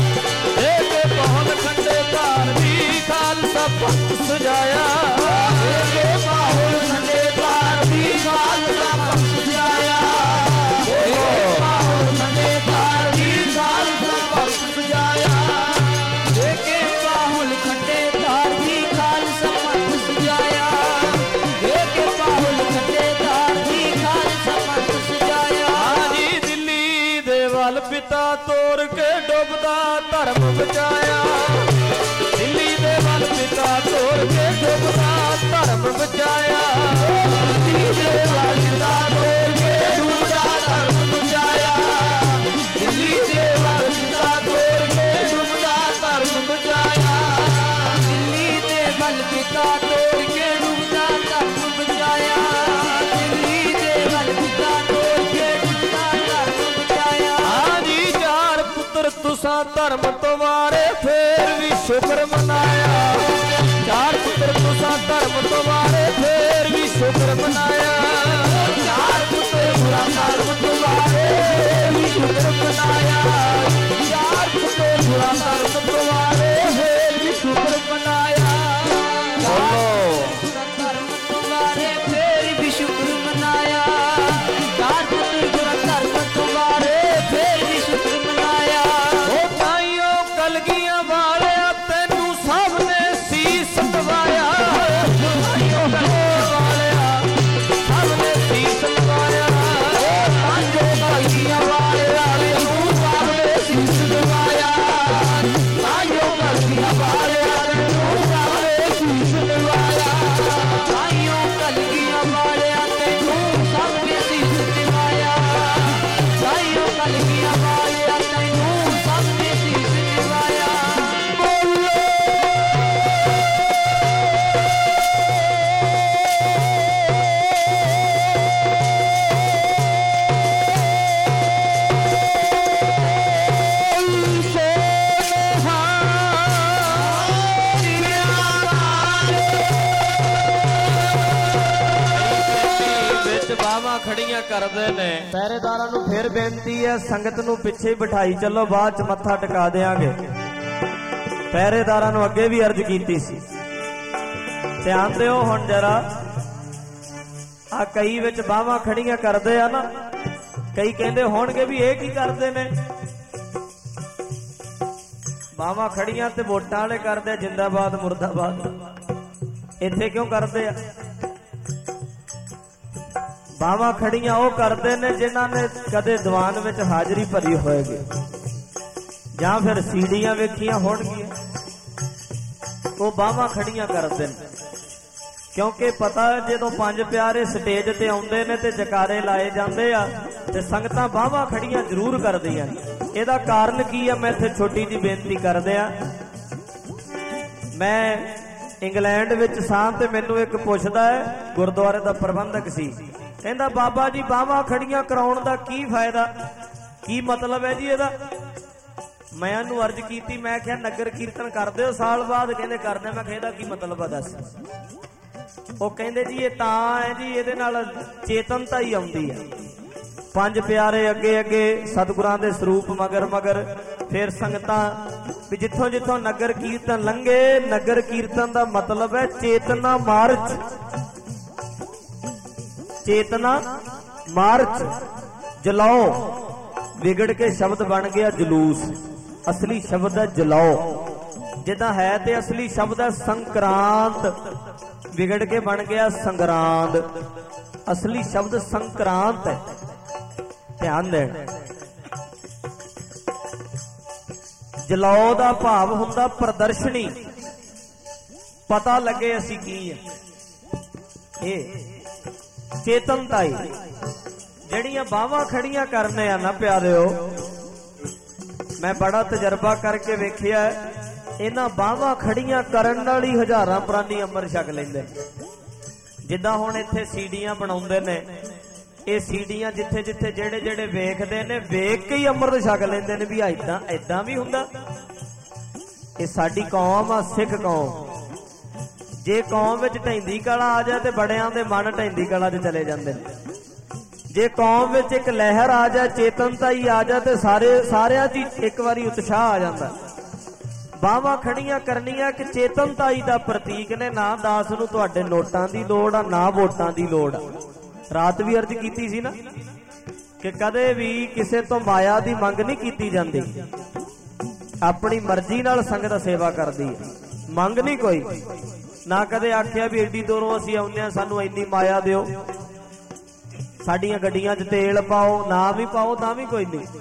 दे के पहुल खंडे धार दी खालसा पंथ सजाया, दे के पहुल खंडे धार दी खालसा पंथ सजाया, दे के पहुल खंडे धार दी खालसा पंथ सजाया, दे के पहुल खंडे धार दी खालसा पंथ सजाया, दे के पहुल खंडे धार दी खालसा पंथ सजाया। हाँ जी दिल्ली दे वल पिता तोड़ के डुबदा धर्म बचाया, दिल्ली दे वल पिता तोड़ के डुबदा धर्म बचाया, दिल्ली दे वल पिता तोड़ के डुबदा धर्म बचाया, दिल्ली दे वल पिता तोड़ के डुबदा धर्म बचाया, दिल्ली दे वल पिता तोड़ के डुबदा धर्म बचाया, दिल्ली दे वल पिता तोड़ के डुबदा धर्म बचाया। हाँ जी चार पुत्र तुसां धर्म तो वारे फिर भी शुक्र मनाया, चार पुत्र तुसां धर्म तो वारे फिर भी शुक्र मनाया, चार पुत्र बुरा धर्म तो वारे फिर भी शुक्र मनाया, चार पुत्र बुरा धर्म तो वारे फिर भी शुक्र मनाया, चार पुत्र धर्म तो वारे फिर भी शुक्र मनाया, चार पुत्र बुरा धर्म तो वारे फिर भी शुक्र मनाया। ओ भाइयों कलगियां वाले तेनू सब ने शीस नवाया, भाइयों कलगियां वाले सब ने शीस नवाया, ओ भाइयों ਕਰਦੇ ਨੇ। ਪਹਿਰੇਦਾਰਾਂ ਨੂੰ ਫਿਰ ਬੇਨਤੀ ਹੈ, ਸੰਗਤ ਨੂੰ ਪਿੱਛੇ ਬਿਠਾਈ ਚੱਲੋ, ਬਾਅਦ ਚ ਮੱਥਾ ਟਿਕਾ ਦੇਾਂਗੇ। ਪਹਿਰੇਦਾਰਾਂ ਨੂੰ ਅੱਗੇ ਵੀ ਅਰਜ਼ ਕੀਤੀ ਸੀ, ਧਿਆਨ ਦਿਓ ਹੁਣ ਜਰਾ। ਆ ਕਈ ਵਿੱਚ ਬਾਹਾਂ ਖੜੀਆਂ ਕਰਦੇ ਆ ਨਾ, ਕਈ ਕਹਿੰਦੇ ਹੋਣਗੇ ਵੀ ਇਹ ਕੀ ਕਰਦੇ ਨੇ। ਬਾਹਾਂ ਖੜੀਆਂ ਤੇ ਵੋਟਾਂ ਵਾਲੇ ਕਰਦੇ, ਜਿੰਦਾਬਾਦ ਮੁਰਦਾਬਾਦ। ਇੱਥੇ ਕਿਉਂ ਕਰਦੇ ਆ? ਬਾਹਾਂ ਖੜੀਆਂ ਉਹ ਕਰਦੇ ਨੇ ਜਿਨ੍ਹਾਂ ਨੇ ਕਦੇ ਦੀਵਾਨ ਵਿੱਚ ਹਾਜ਼ਰੀ ਭਰੀ ਹੋਏਗੀ ਜਾਂ ਫਿਰ ਸੀੜੀਆਂ ਵੇਖੀਆਂ ਹੋਣਗੀਆਂ, ਉਹ ਬਾਹਾਂ ਖੜੀਆਂ ਕਰਦੇ ਨੇ। ਕਿਉਂਕਿ ਪਤਾ ਜਦੋਂ ਪੰਜ ਪਿਆਰੇ ਸਟੇਜ ਤੇ ਆਉਂਦੇ ਨੇ ਤੇ ਜਕਾਰੇ ਲਾਏ ਜਾਂਦੇ ਆ ਤੇ ਸੰਗਤਾਂ ਬਾਹਾਂ ਖੜੀਆਂ ਜ਼ਰੂਰ ਕਰਦੀਆਂ। ਇਹਦਾ ਕਾਰਨ ਕੀ ਆ? ਮੈਂ ਇੱਥੇ ਛੋਟੀ ਜਿਹੀ ਬੇਨਤੀ ਕਰਦਿਆਂ। ਮੈਂ ਇੰਗਲੈਂਡ ਵਿੱਚ ਸਾਂ ਤੇ ਮੈਨੂੰ ਇੱਕ ਪੁੱਛਦਾ ਹੈ, ਗੁਰਦੁਆਰੇ ਦਾ ਪ੍ਰਬੰਧਕ ਸੀ, ਕਹਿੰਦਾ ਬਾਬਾ ਜੀ ਬਾਹਾਂ ਖੜੀਆਂ ਕਰਾਉਣ ਦਾ ਕੀ ਫਾਇਦਾ, ਕੀ ਮਤਲਬ ਹੈ ਜੀ ਇਹਦਾ? ਮੈਂ ਉਹਨੂੰ ਅਰਜ਼ ਕੀਤੀ, ਮੈਂ ਕਿਹਾ ਨਗਰ ਕੀਰਤਨ ਕਰਦੇ ਹੋ ਸਾਲ ਬਾਅਦ? ਕਹਿੰਦੇ ਕਰਦੇ। ਮੈਂ ਕਿਹਾ ਇਹਦਾ ਕੀ ਮਤਲਬ ਆ ਦੱਸ? ਉਹ ਕਹਿੰਦੇ ਜੀ ਇਹ ਤਾਂ ਹੈ ਜੀ, ਇਹਦੇ ਨਾਲ ਚੇਤਨਤਾ ਹੀ ਆਉਂਦੀ ਹੈ। ਪੰਜ ਪਿਆਰੇ ਅੱਗੇ ਅੱਗੇ ਸਤਿਗੁਰਾਂ ਦੇ ਸਰੂਪ ਮਗਰ ਮਗਰ, ਫਿਰ ਸੰਗਤਾਂ ਵੀ ਜਿੱਥੋਂ ਜਿੱਥੋਂ ਨਗਰ ਕੀਰਤਨ ਲੰਘੇ। ਨਗਰ ਕੀਰਤਨ ਦਾ ਮਤਲਬ ਹੈ ਚੇਤਨਾ ਮਾਰਚ, ਚੇਤਨਾ ਮਾਰਚ। ਜਲਾਓ ਵਿਗੜ ਕੇ ਸ਼ਬਦ ਬਣ ਗਿਆ ਜਲੂਸ, ਅਸਲੀ ਸ਼ਬਦ ਹੈ ਜਲਾਓ। ਜਿੱਦਾਂ ਹੈ ਤੇ ਅਸਲੀ ਸ਼ਬਦ ਹੈ ਸੰਕਰਾਂਤ, ਵਿਗੜ ਕੇ ਬਣ ਗਿਆ ਸੰਗਰਾਂਦ। ਅਸਲੀ ਸ਼ਬਦ ਸੰਕਰਾਂਤ ਹੈ, ਧਿਆਨ ਦੇਣ। ਜਲਾਓ ਦਾ ਭਾਵ ਹੁੰਦਾ ਪ੍ਰਦਰਸ਼ਨੀ, ਪਤਾ ਲੱਗੇ ਅਸੀਂ ਕੀ ਹੈ। ਇਹ ਚੇਤਨਤਾਈ ਜਿਹੜੀਆਂ ਬਾਹਾਂ ਖੜੀਆਂ ਕਰਨੇ ਆ ਨਾ ਪਿਆਰਿਓ, ਮੈਂ ਬੜਾ ਤਜਰਬਾ ਕਰਕੇ ਵੇਖਿਆ। ਇਹਨਾਂ ਬਾਹਾਂ ਖੜੀਆਂ ਕਰਨ ਨਾਲ ਹੀ ਹਜ਼ਾਰਾਂ ਪ੍ਰਾਨੀ ਅੰਮ੍ਰਿਤ ਛਕ ਲੈਂਦੇ। ਜਿੱਦਾਂ ਹੁਣ ਇੱਥੇ ਸੀੜੀਆਂ ਬਣਾਉਂਦੇ ਨੇ, ਇਹ ਸੀੜੀਆਂ ਜਿੱਥੇ ਜਿੱਥੇ ਜਿਹੜੇ ਜਿਹੜੇ ਵੇਖਦੇ ਨੇ, ਵੇਖ ਕੇ ਹੀ ਅੰਮ੍ਰਿਤ ਛਕ ਲੈਂਦੇ ਨੇ ਵੀ ਏਦਾਂ ਏਦਾਂ ਵੀ ਹੁੰਦਾ। ਇਹ ਸਾਡੀ ਕੌਮ ਆ, ਸਿੱਖ ਕੌਮ। ਜੇ ਕੌਮ ਵਿੱਚ ਢੈਂਦੀ ਕਲਾ ਆ ਜਾਏ ਤੇ ਬੜਿਆਂ ਦੇ ਮਨ ਢੈਂਦੀ ਕਲਾ 'ਚ ਚਲੇ ਜਾਂਦੇ ਨੇ। ਜੇ ਕੌਮ ਵਿੱਚ ਇੱਕ ਲਹਿਰ ਆ ਜਾਏ, ਚੇਤਨਤਾ ਹੀ ਆ ਜਾਏ ਤੇ ਸਾਰੇ ਸਾਰਿਆਂ 'ਚ ਇੱਕ ਵਾਰੀ ਉਤਸ਼ਾਹ ਆ ਜਾਂਦਾ। ਬਾਹਾਂ ਖੜੀਆਂ ਕਰਨੀਆਂ ਕਿ ਚੇਤਨਤਾਈ ਦਾ ਪ੍ਰਤੀਕ ਨੇ। ਨਾ ਦਾਸ ਨੂੰ ਤੁਹਾਡੇ ਨੋਟਾਂ ਦੀ ਲੋੜ ਆ, ਨਾ ਵੋਟਾਂ ਦੀ ਲੋੜ ਆ। ਰਾਤ ਵੀ ਅਰਜ਼ ਕੀਤੀ ਸੀ ਨਾ ਕਿ ਕਦੇ ਵੀ ਕਿਸੇ ਤੋਂ ਮਾਇਆ ਦੀ ਮੰਗ ਨਹੀਂ ਕੀਤੀ ਜਾਂਦੀ। ਆਪਣੀ ਮਰਜ਼ੀ ਨਾਲ ਸੰਗਤ ਸੇਵਾ ਕਰਦੀ ਹੈ, ਮੰਗ ਨਹੀਂ ਕੋਈ। ਨਾ ਕਦੇ ਆਖਿਆ ਵੀ ਏਡੀ ਦੂਰੋਂ ਅਸੀਂ ਆਉਂਦੇ ਹਾਂ, ਸਾਨੂੰ ਇੰਨੀ ਮਾਇਆ ਦਿਓ, ਸਾਡੀਆਂ ਗੱਡੀਆਂ 'ਚ ਤੇਲ ਪਾਓ। ਨਾ ਵੀ ਪਾਓ ਤਾਂ ਵੀ ਕੋਈ ਨਹੀਂ।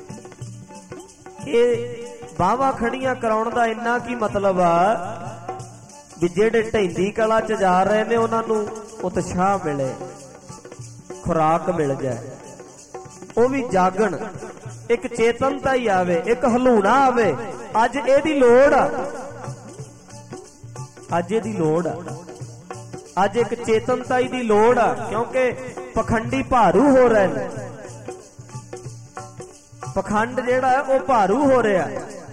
ਇਹ ਬਾਹਾਂ ਖੜੀਆਂ ਕਰਾਉਣ ਦਾ ਇੰਨਾ ਕੀ ਮਤਲਬ ਆ ਵੀ ਜਿਹੜੇ ਢੈਂਦੀ ਕਲਾ 'ਚ ਜਾ ਰਹੇ ਨੇ ਉਹਨਾਂ ਨੂੰ ਉਤਸ਼ਾਹ ਮਿਲੇ, ਖੁਰਾਕ ਮਿਲ ਜਾਏ, ਉਹ ਵੀ ਜਾਗਣ, ਇੱਕ ਚੇਤਨਤਾ ਹੀ ਆਵੇ, ਇੱਕ ਹਲੂਣਾ ਆਵੇ। ਅੱਜ ਇਹਦੀ ਲੋੜ ਆ, ਅੱਜ ਇਹਦੀ ਲੋੜ ਆ। ਅੱਜ ਇੱਕ ਚੇਤਨਤਾਈ ਦੀ ਲੋੜ ਆ, ਕਿਉਂਕਿ ਪਖੰਡੀ ਭਾਰੂ ਹੋ ਰਹੇ ਨੇ। ਪਖੰਡ ਜਿਹੜਾ ਹੈ ਉਹ ਭਾਰੂ ਹੋ ਰਿਹਾ।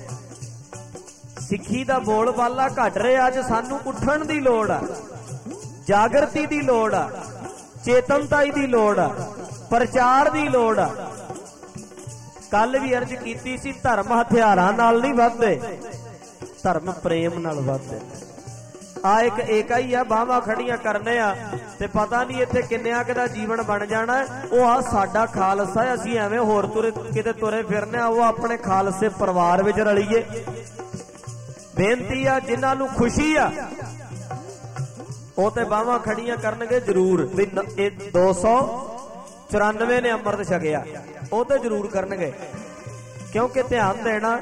ਸਿੱਖੀ ਦਾ ਬੋਲਬਾਲਾ ਘਟ ਰਿਹਾ। ਅੱਜ ਸਾਨੂੰ ਉੱਠਣ ਦੀ ਲੋੜ ਆ, ਜਾਗਰਤੀ ਦੀ ਲੋੜ ਆ, ਚੇਤਨਤਾਈ ਦੀ ਲੋੜ ਆ, ਪ੍ਰਚਾਰ ਦੀ ਲੋੜ ਆ। ਕੱਲ ਵੀ ਅਰਜ਼ ਕੀਤੀ ਸੀ, ਧਰਮ ਹਥਿਆਰਾਂ ਨਾਲ ਨਹੀਂ ਵੱਧਦੇ, ਧਰਮ ਪ੍ਰੇਮ ਨਾਲ ਵੱਧਦੇ। ਆ ਇੱਕ ਏਕਾ ਹੀ ਆ, ਬਾਹਾਂ ਖੜੀਆਂ ਕਰਨੇ ਆ ਤੇ ਪਤਾ ਨਹੀਂ ਇੱਥੇ ਕਿੰਨਿਆਂ ਕੁ ਦਾ ਜੀਵਨ ਬਣ ਜਾਣਾ। ਉਹ ਆ ਸਾਡਾ ਖਾਲਸਾ, ਅਸੀਂ ਐਵੇਂ ਹੋਰ ਤੁਰੇ ਕਿਤੇ ਤੁਰੇ ਫਿਰਨੇ ਆ। ਉਹ ਆਪਣੇ ਖਾਲਸੇ ਪਰਿਵਾਰ ਵਿੱਚ ਰਲੀਏ। ਬੇਨਤੀ ਆ ਜਿਨ੍ਹਾਂ ਨੂੰ ਖੁਸ਼ੀ ਆ ਉਹ ਤੇ ਬਾਹਾਂ ਖੜੀਆਂ ਕਰਨਗੇ ਜ਼ਰੂਰ। ਵੀ ਇਹ ਦੋ ਸੌ ਚੁਰਾਨਵੇਂ ਨੇ ਅੰਮ੍ਰਿਤ ਛਕਿਆ, ਉਹ ਤੇ ਜ਼ਰੂਰ ਕਰਨਗੇ। ਕਿਉਂਕਿ ਧਿਆਨ ਦੇਣਾ,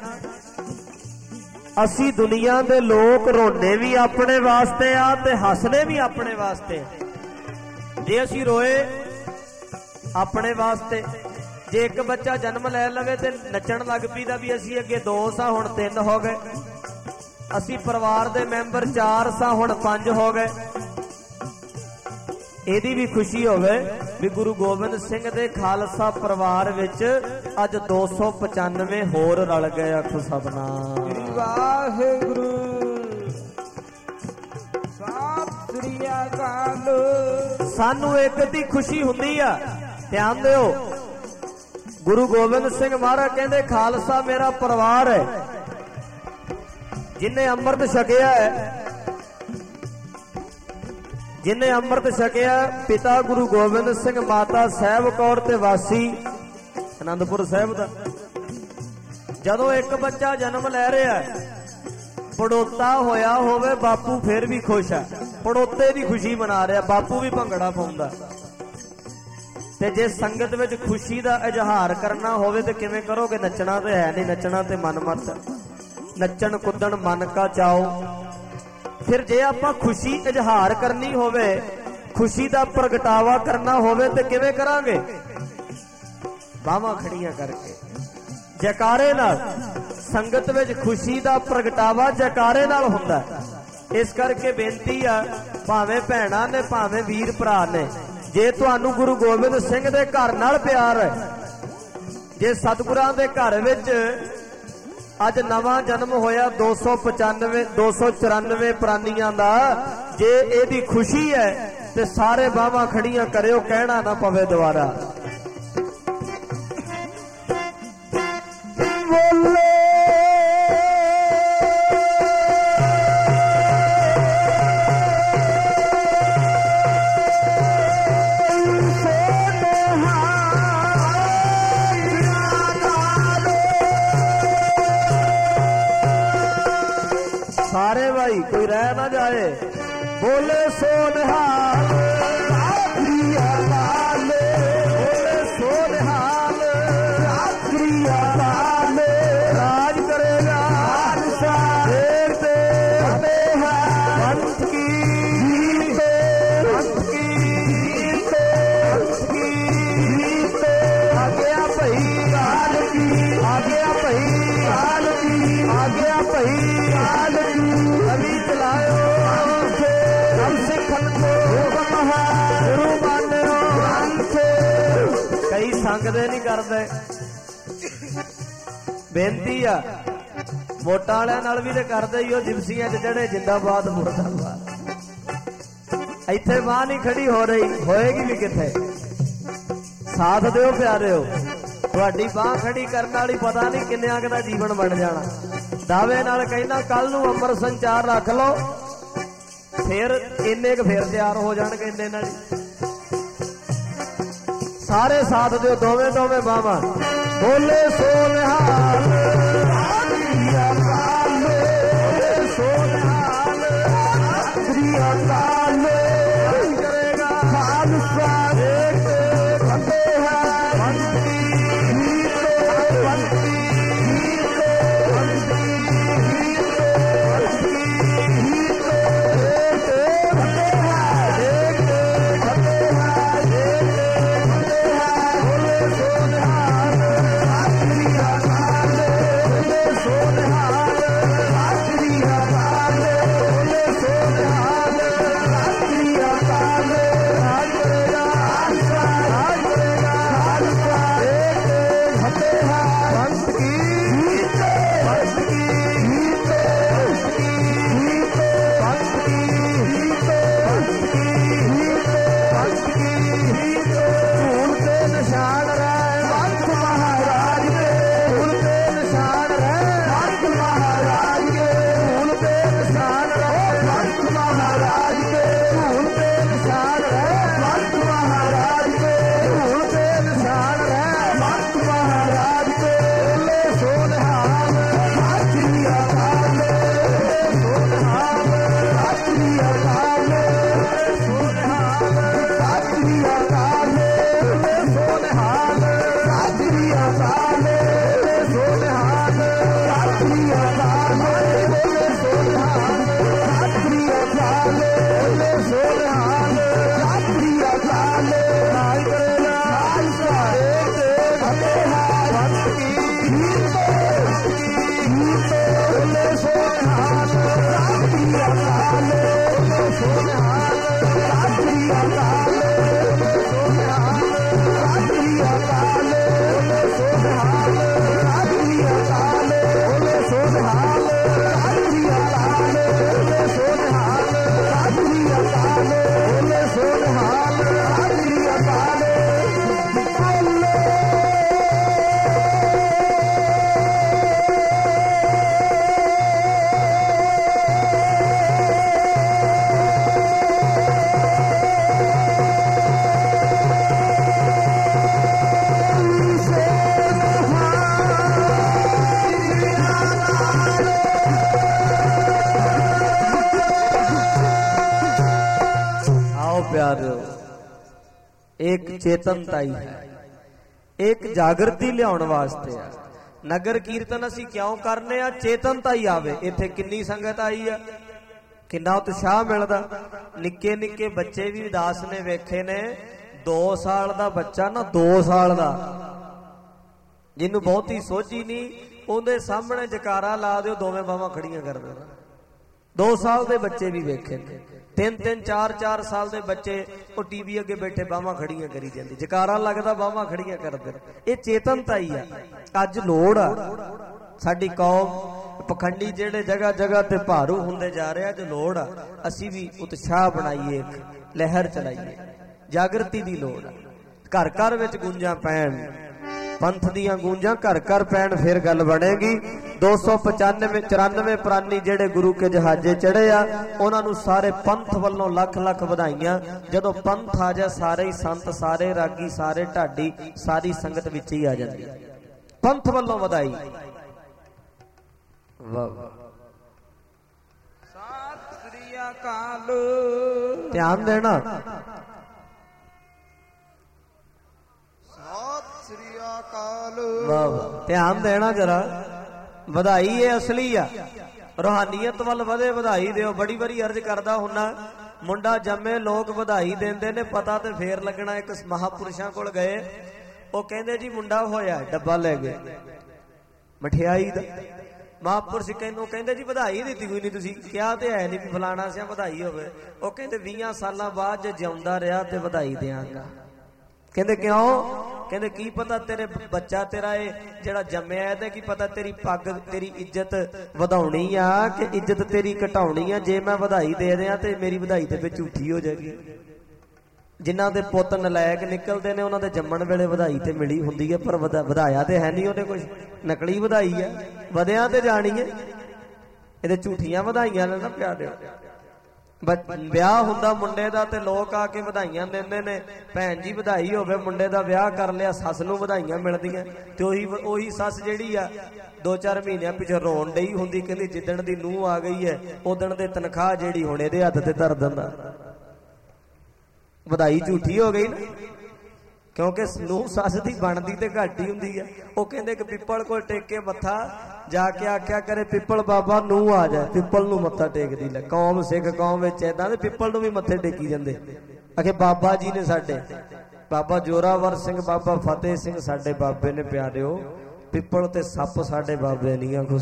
ਅਸੀਂ ਦੁਨੀਆ ਦੇ ਲੋਕ ਰੋਣੇ ਵੀ ਆਪਣੇ ਵਾਸਤੇ ਆ ਤੇ ਹੱਸਦੇ ਵੀ ਆਪਣੇ ਵਾਸਤੇ। ਜੇ ਅਸੀਂ ਰੋਏ ਆਪਣੇ ਵਾਸਤੇ, ਜੇ ਇੱਕ ਬੱਚਾ ਜਨਮ ਲੈ ਲਵੇ ਤੇ ਨੱਚਣ ਲੱਗ ਪਈਦਾ ਵੀ ਅਸੀਂ ਅੱਗੇ ਦੋ ਸਾਂ ਹੁਣ ਤਿੰਨ ਹੋ ਗਏ, ਅਸੀਂ ਪਰਿਵਾਰ ਦੇ ਮੈਂਬਰ ਚਾਰ ਸਾਂ ਹੁਣ ਪੰਜ ਹੋ ਗਏ, ਇਹਦੀ ਵੀ ਖੁਸ਼ੀ ਹੋਵੇ ਵੀ ਗੁਰੂ ਗੋਬਿੰਦ ਸਿੰਘ ਦੇ ਖਾਲਸਾ ਪਰਿਵਾਰ ਵਿੱਚ ਅੱਜ ਦੋ ਸੌ ਪਚਾਨਵੇਂ ਹੋਰ ਰਲ ਗਏ। ਆਖੋ ਸਤਿਨਾਮ ਵਾਹਿਗੁਰੂ ਸਤਿ ਸ੍ਰੀ ਅਕਾਲ। ਸਾਨੂੰ ਇੱਕ ਦੀ ਖੁਸ਼ੀ ਹੁੰਦੀ ਆ ध्यान दिओ। गुरु गोबिंद सिंह महाराज कहते खालसा मेरा परिवार है, जिन्हें अमृत छकिया है, जिन्हें अमृत छकिया पिता गुरु गोबिंद सिंह, माता साहब कौर ते वासी आनंदपुर साहब दा। जदों एक बच्चा जन्म लै रहा है, पड़ोता होया होवे, बापू फिर भी खुश है, पड़ोते की खुशी मना रहा, बापू भी भंगड़ा पाउंदा। ते जे संगत विच खुशी दा इजहार करना होवे ते किवें करोगे? नचना ते है नहीं, नचना ते मन मत, नचन कुदन मन का चाओ। फिर जे आपां खुशी इजहार करनी होवे, खुशी दा प्रगटावा करना होवे ते किवें करांगे? बाहां खड़ियां करके जयकारे नाल। संगत विच खुशी दा प्रगटावा जयकारे नाल हुंदा। इस करके बेनती आ, भावें भैणां ने भावें वीर भरा ने, जे तुहानू गुरु गोबिंद सिंह दे घर नाल प्यार है, जे सतगुरां दे घर विच अज नवां जन्म होया दो सौ पचानवे दो सौ चौरानवे प्राणियां दा, जे एदी खुशी है ते सारे बाहां खड़ियां करियो, कहना ना पवे दोबारा। बोले सारे भाई कोई रह ना जाए। बोले सोनहाल, बोले सोनहाल, राज करेगा देखते पंथ की पंथ की पंथ की आ गया भई, आ गया भई, आ गया भई, अभी चलायो हम सिखन को गुरु मान्यो। कई संगदे नहीं करते। बेनती आ वोटां वालियां नाल भी ते करदे ही हो, जिप्सियां च चढ़े जिंदाबाद मुर्दाबाद। इत्थे बाह नहीं खड़ी हो रही, होएगी भी किथे? साथ दिओ प्यारिओ, तुहाडी बाह खड़ी करने वाली पता नहीं किन्नियां दा जीवन बन जाना। दावे नाल कहना कल नूं अमर संचार रख लो, फिर इन्ने क फिर तैयार हो जाणगे इन्ने नाल। सारे साथ दिओ, दोवें दोवें बावां। बोले सोनहाल, बोले सोनहाल, श्री अकाल करेगा खालसा एक बंदे हैं बंदी बंदी सोनहाल एक चेतनताई है, एक जागृति लियाउण वास्ते है। नगर कीर्तन असीं क्यों करने आ? चेतनताई आवे। इत्थे किन्नी संगत आई है, किन्ना उत्साह मिलदा। निक्के निक्के बच्चे भी दास ने वेखे ने, दो साल दा बच्चा ना, दो साल दा, जिन्नू बहुती सोची नहीं, उहदे सामने जकारा ला दिओ, दोवें बावां खड़ियां कर देना। दो साल दे बच्चे भी वेखे ने, तीन तीन चार चार साल दे बच्चे वो टीवी अगे बैठे बावां खड़ियां करी जांदे, जकारा लगदा बावां खड़ियां करदे। ये चेतनता ही आ। अज लोड़ आ साडी कौम, पखंडी जेड़े जगह जगह ते भारू हुंदे जा रहे, अज लोड़ आ असीं भी उत्साह बनाईए, एक लहर चलाईए, जागृति दी लोड़ आ। घर घर विच गूंजां पैण, पंथ दियां गूंजां घर घर पैण, फिर गल बनेगी। दो सौ पचानवे चौरानवे प्राणी जेड़े गुरु के जहाजे चढ़े आ, उन्हां नूं सारे पंथ वल्लों लख लख वधाइयां। जदों पंथ आ जाए, सारे ही संत, सारे रागी, सारे ढाडी, सारी संगत विच ही आ जांदी। पंथ वल्लों वधाई। सत श्री अकाल। ध्यान देना, वाह वाह, ध्यान देना जरा। वधाई ये असली आ, रूहानीयत वल वधे वधाई दिओ। बड़ी बारी अर्ज करदा हुन्ना, मुंडा जम्मे लोग वधाई देंदे ने, पता ते फेर लगना। एक महापुरुषां कोल गए, वो कहंदे जी मुंडा होया, डब्बा ले गए मठियाई दा। महापुरुष कहंदे कहंदे जी वधाई दित्ती कोई नहीं, तुसीं किहा ते है नहीं भी फलाना सिया वधाई होवे। वो कहंदे बीस सालां बाद जे जिउंदा रहा ते वधाई देआंगा। कहंदे क्यों? कहंदे की पता तेरे बच्चा तेरा ये जेड़ा जम्मिया है, की पता तेरी पग तेरी इज्जत वधाउणी आ कि इज्जत तेरी घटाउणी आ। जे मैं वधाई दे दियां ते मेरी वधाई ते फिर झूठी हो जाएगी। जिन्हां दे पुੱਤ नलायक निकलते ने, उन्हां दे जम्मण वेले वधाई ते मिली हुंदी है, पर वधाया ते है नहीं उहने, कुछ नकली वधाई है। वधिया ते जानी है, इहदे झूठियां वधाइयां ने ना पिया दिओ। ਵਿਆਹ ਹੁੰਦਾ ਮੁੰਡੇ ਦਾ ਤੇ ਲੋਕ ਆ ਕੇ ਵਧਾਈਆਂ ਦਿੰਦੇ ਨੇ, ਭੈਣ ਜੀ ਵਧਾਈ ਹੋਵੇ, ਮੁੰਡੇ ਦਾ ਵਿਆਹ ਕਰ ਲਿਆ, ਸੱਸ ਨੂੰ ਵਧਾਈਆਂ ਮਿਲਦੀਆਂ। ਤੇ ਉਹੀ ਉਹੀ ਸੱਸ ਜਿਹੜੀ ਆ ਦੋ ਚਾਰ ਮਹੀਨਿਆਂ ਪਿੱਛੇ ਰੋਣ ਡਈ ਹੁੰਦੀ, ਕਹਿੰਦੀ ਜਿੱਦਣ ਦੀ ਨੂੰਹ ਆ ਗਈ ਹੈ ਉਦਣ ਦੇ ਤਨਖਾਹ ਜਿਹੜੀ ਹੁਣ ਇਹਦੇ ਹੱਥ ਤੇ ਧਰ ਦਿੰਦਾ। ਵਧਾਈ ਝੂਠੀ ਹੋ ਗਈ ਨਾ, क्योंकि नूह सस की बनती तो घट ही होंगी है। वो कहते कि पिपल को टेक के मत्था जाके आख्या करे, पिपल बाबा नूह आ जाए, पिपल नूं मत्था टेकदी ले। कौम सिख कौम विच इदां दे पिपल नूं भी मत्थे टेकी जांदे। आखे बाबा जी ने साडे, बाबा जोरावर सिंह, बाबा फतेह सिंह साडे बाबे ने प्यारिओ, पिपल ते सप साडे बाबे नहीं। आखो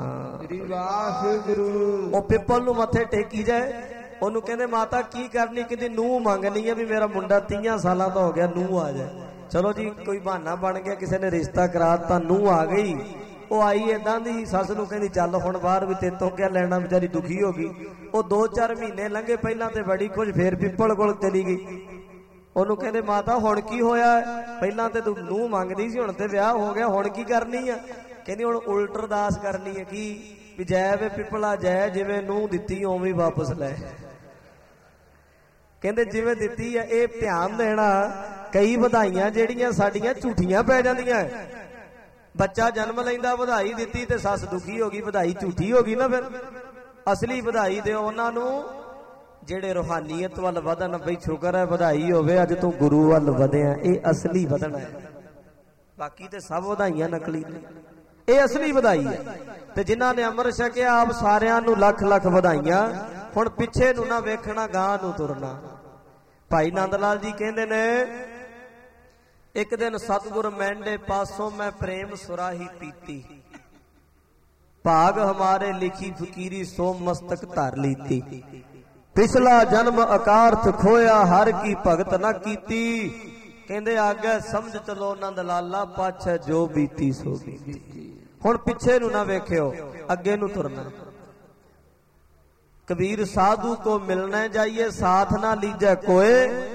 सतनाम। वो पिपल नूं मत्थे टेकी जाए, ਉਹਨੂੰ ਕਹਿੰਦੇ ਮਾਤਾ ਕੀ ਕਰਨੀ, ਕਹਿੰਦੀ ਨੂੰਹ ਮੰਗਣੀ ਹੈ ਵੀ ਮੇਰਾ ਮੁੰਡਾ ਤੀਹ ਸਾਲਾਂ ਦਾ ਹੋ ਗਿਆ, ਨੂੰਹ ਆ ਜਾਏ। ਚਲੋ ਜੀ ਕੋਈ ਬਹਾਨਾ ਬਣ ਗਿਆ, ਕਿਸੇ ਨੇ ਰਿਸ਼ਤਾ ਕਰਾ ਦਿੱਤਾ, ਨੂੰਹ ਆ ਗਈ। ਉਹ ਆਈ ਏਦਾਂ ਦੀ, ਸੱਸ ਨੂੰ ਕਹਿੰਦੀ ਚੱਲ ਹੁਣ ਬਾਹਰ, ਵੀ ਤੇਤੋਂ ਕਿਆ ਲੈਣਾ, ਵਿਚਾਰੀ ਦੁਖੀ ਹੋ ਗਈ। ਉਹ ਦੋ ਚਾਰ ਮਹੀਨੇ ਲੰਘੇ, ਪਹਿਲਾਂ ਤੇ ਬੜੀ ਕੁਝ, ਫੇਰ ਪਿੱਪਲ ਕੋਲ ਚਲੀ ਗਈ। ਉਹਨੂੰ ਕਹਿੰਦੇ ਮਾਤਾ ਹੁਣ ਕੀ ਹੋਇਆ, ਪਹਿਲਾਂ ਤੇ ਤੂੰ ਨੂੰਹ ਮੰਗਦੀ ਸੀ, ਹੁਣ ਤੇ ਵਿਆਹ ਹੋ ਗਿਆ, ਹੁਣ ਕੀ ਕਰਨੀ ਆ? ਕਹਿੰਦੀ ਹੁਣ ਉਲਟ ਅਰਦਾਸ ਕਰਨੀ ਹੈ। ਕੀ? ਵੀ ਜੈ ਵੇ ਪਿੱਪਲਾ ਜੈ, ਜਿਵੇਂ ਨੂੰਹ ਦਿੱਤੀ ਉਵੇਂ ਵਾਪਸ ਲੈ। ਕਹਿੰਦੇ ਜਿਵੇਂ ਦਿੱਤੀ ਹੈ। ਇਹ ਧਿਆਨ ਦੇਣਾ, ਕਈ ਵਧਾਈਆਂ ਜਿਹੜੀਆਂ ਸਾਡੀਆਂ ਝੂਠੀਆਂ ਪੈ ਜਾਂਦੀਆਂ। ਬੱਚਾ ਜਨਮ ਲੈਂਦਾ, ਵਧਾਈ ਦਿੱਤੀ ਤੇ ਸੱਸ ਦੁਖੀ ਹੋ ਗਈ, ਵਧਾਈ ਝੂਠੀ ਹੋ ਗਈ ਨਾ। ਫਿਰ ਅਸਲੀ ਵਧਾਈ ਦਿਓ ਉਹਨਾਂ ਨੂੰ ਜਿਹੜੇ ਰੂਹਾਨੀਅਤ ਵੱਲ ਵਧਣ। ਬਈ ਸ਼ੁਕਰ ਹੈ ਵਧਾਈ ਹੋਵੇ, ਅੱਜ ਤੂੰ ਗੁਰੂ ਵੱਲ ਵਧਿਆ, ਇਹ ਅਸਲੀ ਵਧਣਾ ਹੈ। ਬਾਕੀ ਤੇ ਸਭ ਵਧਾਈਆਂ ਨਕਲੀ ਨੇ, ਇਹ ਅਸਲੀ ਵਧਾਈ ਹੈ। ਤੇ ਜਿਨ੍ਹਾਂ ਨੇ ਅੰਮ੍ਰਿਤ ਛਕਿਆ, ਆਪ ਸਾਰਿਆਂ ਨੂੰ ਲੱਖ ਲੱਖ ਵਧਾਈਆਂ। ਹੁਣ ਪਿੱਛੇ ਨੂੰ ਨਾ ਵੇਖਣਾ, ਗਾਂ ਨੂੰ ਤੁਰਨਾ। ਭਾਈ ਨੰਦ ਲਾਲ ਜੀ ਕਹਿੰਦੇ ਨੇ, ਇੱਕ ਦਿਨ ਸਤਿਗੁਰ ਮੈਂਡੇ ਪਾਸੋਂ ਮੈਂ ਪ੍ਰੇਮ ਸੁਰਾਹੀ ਪੀਤੀ, ਭਾਗ ਹਮਾਰੇ ਲਿਖੀ ਫਕੀਰੀ ਸੋ ਮਸਤਕ ਧਰ ਲੀਤੀ। ਪਿਛਲਾ ਜਨਮ ਅਕਾਰਥ ਖੋਇਆ, ਹਰ ਕੀ ਭਗਤ ਨਾ ਕੀਤੀ। ਕਹਿੰਦੇ ਆਗੇ ਸਮਝ ਚਲੋ ਨੰਦ ਲਾਲਾ, ਪਾਛੇ ਜੋ ਬੀਤੀ ਸੋ ਬੀਤੀ। ਹੁਣ ਪਿੱਛੇ ਨੂੰ ਨਾ ਵੇਖਿਓ, ਅੱਗੇ ਨੂੰ ਤੁਰਨਾ। कबीर साधु को मिलने जाइए, साथ ना लीजे कोई,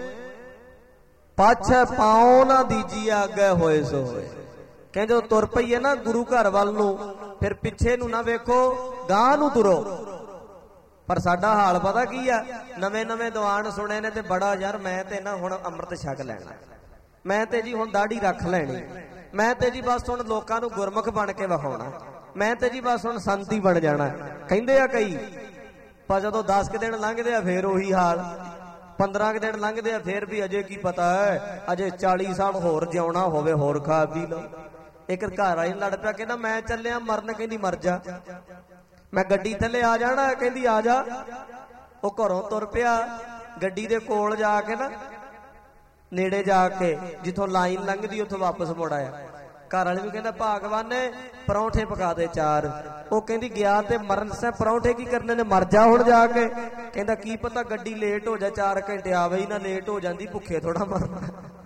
पाछे पाओ ना दीजिए, आगे होए सो होए। कहते तुर पईए ना गुरु घर वाल नूं, फिर पिछे नूं ना वेखो, गां नूं तुरो। पर साडा हाल पता की है, नवे नवे दीवान सुने ने ते बड़ा यार मैं ते ना हुण अमृत छक लैना, मैं ते जी हुण दाढ़ी रख लैनी, मैं ते जी बस हुण लोकां नूं गुरमुख बन के विखाउणा, मैं ते जी बस हुण संती बन जाना। कहंदे आ कई, पर जदों दस के दिन लंघदे आ फिर उही हाल। पंद्रह के दिन लंघदे आ फिर भी अजे की पता है अजे चाली साल होर जिउणा होवे होर खा पी लो। एक घर वाली लड़ पिया कहना मैं चलिया मरन, कहंदी मर जा, मैं गड्डी थले आ जाना, कहंदी आ जा। वो घरों तुर पिया गड्डी दे कोल जाके ना नेड़े जाके जिथों लाइन लंघदी उथों वापस मुड़ आया। घर वाले भी कहना भागवान ने परौंठे पका दे चार। वो कहंदी गया ते मरन से परौंठे की करने ने, मर जा हुण जाके। कहंदा की पता गड्डी लेट हो जाए, चार घंटे आवे ही ना, लेट हो जाती, भुखे थोड़ा मरना।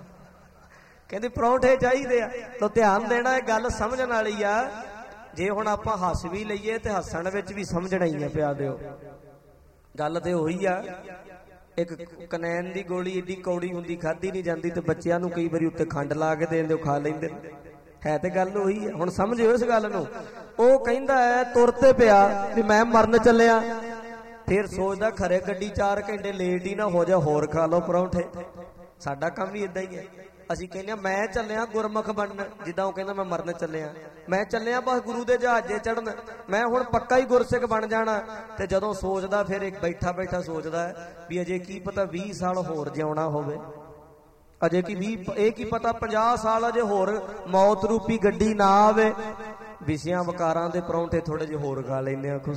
कहंदी परौंठे चाहिए आ। तो ध्यान देना है, गल समझण वाली आ। जे हुण आपां हस भी लईए ते हसण विच भी समझना ही है पिया दिओ। गल ते ओही आ, एक कनैन दी गोली एडी कौड़ी हुंदी खाधी नहीं जाती, ते बच्चिआं नूं कई वारी उत्ते खंड ला के देंदे खा लैंदे है। ते गल ओही है, हुण समझिओ इस गल नूं। ਉਹ ਕਹਿੰਦਾ ਹੈ ਤੁਰ ਤੇ ਪਿਆ ਵੀ ਮੈਂ ਮਰਨ ਚੱਲਿਆ, ਫਿਰ ਸੋਚਦਾ ਖਰੇ ਗੱਡੀ ਚਾਰ ਘੰਟੇ ਲੇਟ ਹੀ ਨਾ ਹੋ ਜਾ, ਹੋਰ ਖਾ ਲਓ ਪਰੌਂਠੇ। ਸਾਡਾ ਕੰਮ ਵੀ ਇਦਾਂ ਹੀ ਹੈ, ਅਸੀਂ ਕਹਿੰਦੇ ਮੈਂ ਚੱਲਿਆ ਗੁਰਮੁਖ ਬਣਨ, ਜਿੱਦਾਂ ਉਹ ਕਹਿੰਦਾ ਮੈਂ ਮਰਨ ਚੱਲਿਆ, ਮੈਂ ਚੱਲਿਆ ਬਸ ਗੁਰੂ ਦੇ ਜਹਾਜ਼ੇ ਚੜਨ, ਮੈਂ ਹੁਣ ਪੱਕਾ ਹੀ ਗੁਰਸਿੱਖ ਬਣ ਜਾਣਾ। ਤੇ ਜਦੋਂ ਸੋਚਦਾ ਫਿਰ ਇੱਕ ਬੈਠਾ ਬੈਠਾ ਸੋਚਦਾ ਵੀ ਅਜੇ ਕੀ ਪਤਾ ਵੀਹ ਸਾਲ ਹੋਰ ਜਿਉਣਾ ਹੋਵੇ, ਅਜੇ ਕੀ ਵੀਹ ਇਹ ਕੀ ਪਤਾ ਪੰਜਾਹ ਸਾਲ ਅਜੇ ਹੋਰ ਮੌਤ ਰੂਪੀ ਗੱਡੀ ਨਾ ਆਵੇ। ਵਿਸ਼ਿਆਂ ਵਕਾਰਾਂ ਦੇ ਪਰੌਂਠੇ ਥੋੜੇ ਜਿਹੇ ਹੋਰ ਖਾ ਲੈਂਦੇ, ਆਖੋ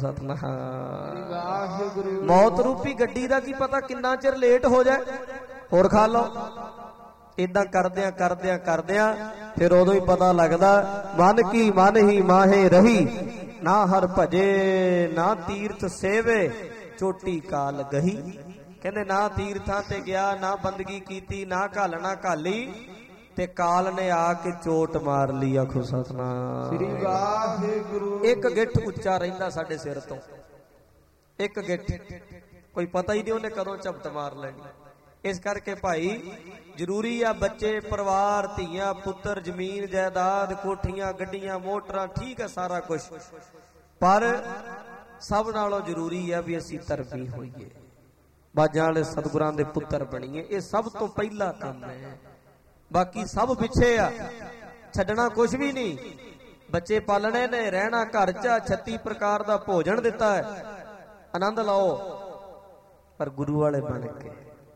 ਸਤਿਨਾਮ। ਮੌਤ ਰੂਪੀ ਗੱਡੀ ਦਾ ਕੀ ਪਤਾ ਕਿੰਨਾ ਚਿਰ ਲੇਟ ਹੋ ਜਾਏ, ਹੋਰ ਖਾ ਲਓ। ਇਦਾਂ ਕਰਦਿਆਂ ਕਰਦਿਆਂ ਕਰਦਿਆਂ ਫਿਰ ਉਦੋਂ ਹੀ ਪਤਾ ਲੱਗਦਾ ਮਨ ਕੀ ਮਨ ਹੀ ਮਾਹੇ ਰਹੀ, ਨਾ ਹਰ ਭਜੇ ਨਾ ਤੀਰਥ ਸੇਵੇ, ਚੋਟੀ ਕਾਲ ਗਹੀ। ਕਹਿੰਦੇ ਨਾ ਤੀਰਥਾਂ ਤੇ ਗਿਆ, ਨਾ ਬੰਦਗੀ ਕੀਤੀ, ਨਾ ਘਾਲਣਾ ਘਾਲੀ, ਤੇ ਕਾਲ ਨੇ ਆ ਕੇ ਚੋਟ ਮਾਰ ਲਈ। ਆਖੋ ਸਤਿਨਾਮ ਸ੍ਰੀ ਵਾਹਿਗੁਰੂ। ਇੱਕ ਗਿੱਠ ਉੱਚਾ ਰਹਿੰਦਾ ਸਾਡੇ ਸਿਰ ਤੋਂ, ਇੱਕ ਗਿੱਠ, ਕੋਈ ਪਤਾ ਹੀ ਨਹੀਂ ਉਹਨੇ ਕਦੋਂ ਝਪਟ ਮਾਰ ਲੈਣੀ। ਇਸ ਕਰਕੇ ਭਾਈ ਜ਼ਰੂਰੀ ਆ ਬੱਚੇ, ਪਰਿਵਾਰ, ਧੀਆਂ ਪੁੱਤਰ, ਜ਼ਮੀਨ ਜਾਇਦਾਦ, ਕੋਠੀਆਂ ਗੱਡੀਆਂ ਮੋਟਰਾਂ, ਠੀਕ ਹੈ ਸਾਰਾ ਕੁਝ, ਪਰ ਸਭ ਨਾਲੋਂ ਜ਼ਰੂਰੀ ਆ ਵੀ ਅਸੀਂ ਧਰਮੀ ਹੋਈਏ, ਬਾਜਾਂ ਵਾਲੇ ਸਤਿਗੁਰਾਂ ਦੇ ਪੁੱਤਰ ਬਣੀਏ। ਇਹ ਸਭ ਤੋਂ ਪਹਿਲਾ ਕੰਮ ਹੈ, ਬਾਕੀ ਸਭ ਪਿੱਛੇ ਆ, ਛੱਡਣਾ ਕੁਝ ਵੀ ਨਹੀਂ। ਬੱਚੇ ਪਾਲਣੇ ਨੇ, ਰਹਿਣਾ ਘਰ ਚ, ਛੱਤੀ ਪ੍ਰਕਾਰ ਦਾ ਭੋਜਨ ਦਿੱਤਾ ਹੈ, ਆਨੰਦ ਲਓ, ਪਰ ਗੁਰੂ ਵਾਲੇ ਬਣ ਕੇ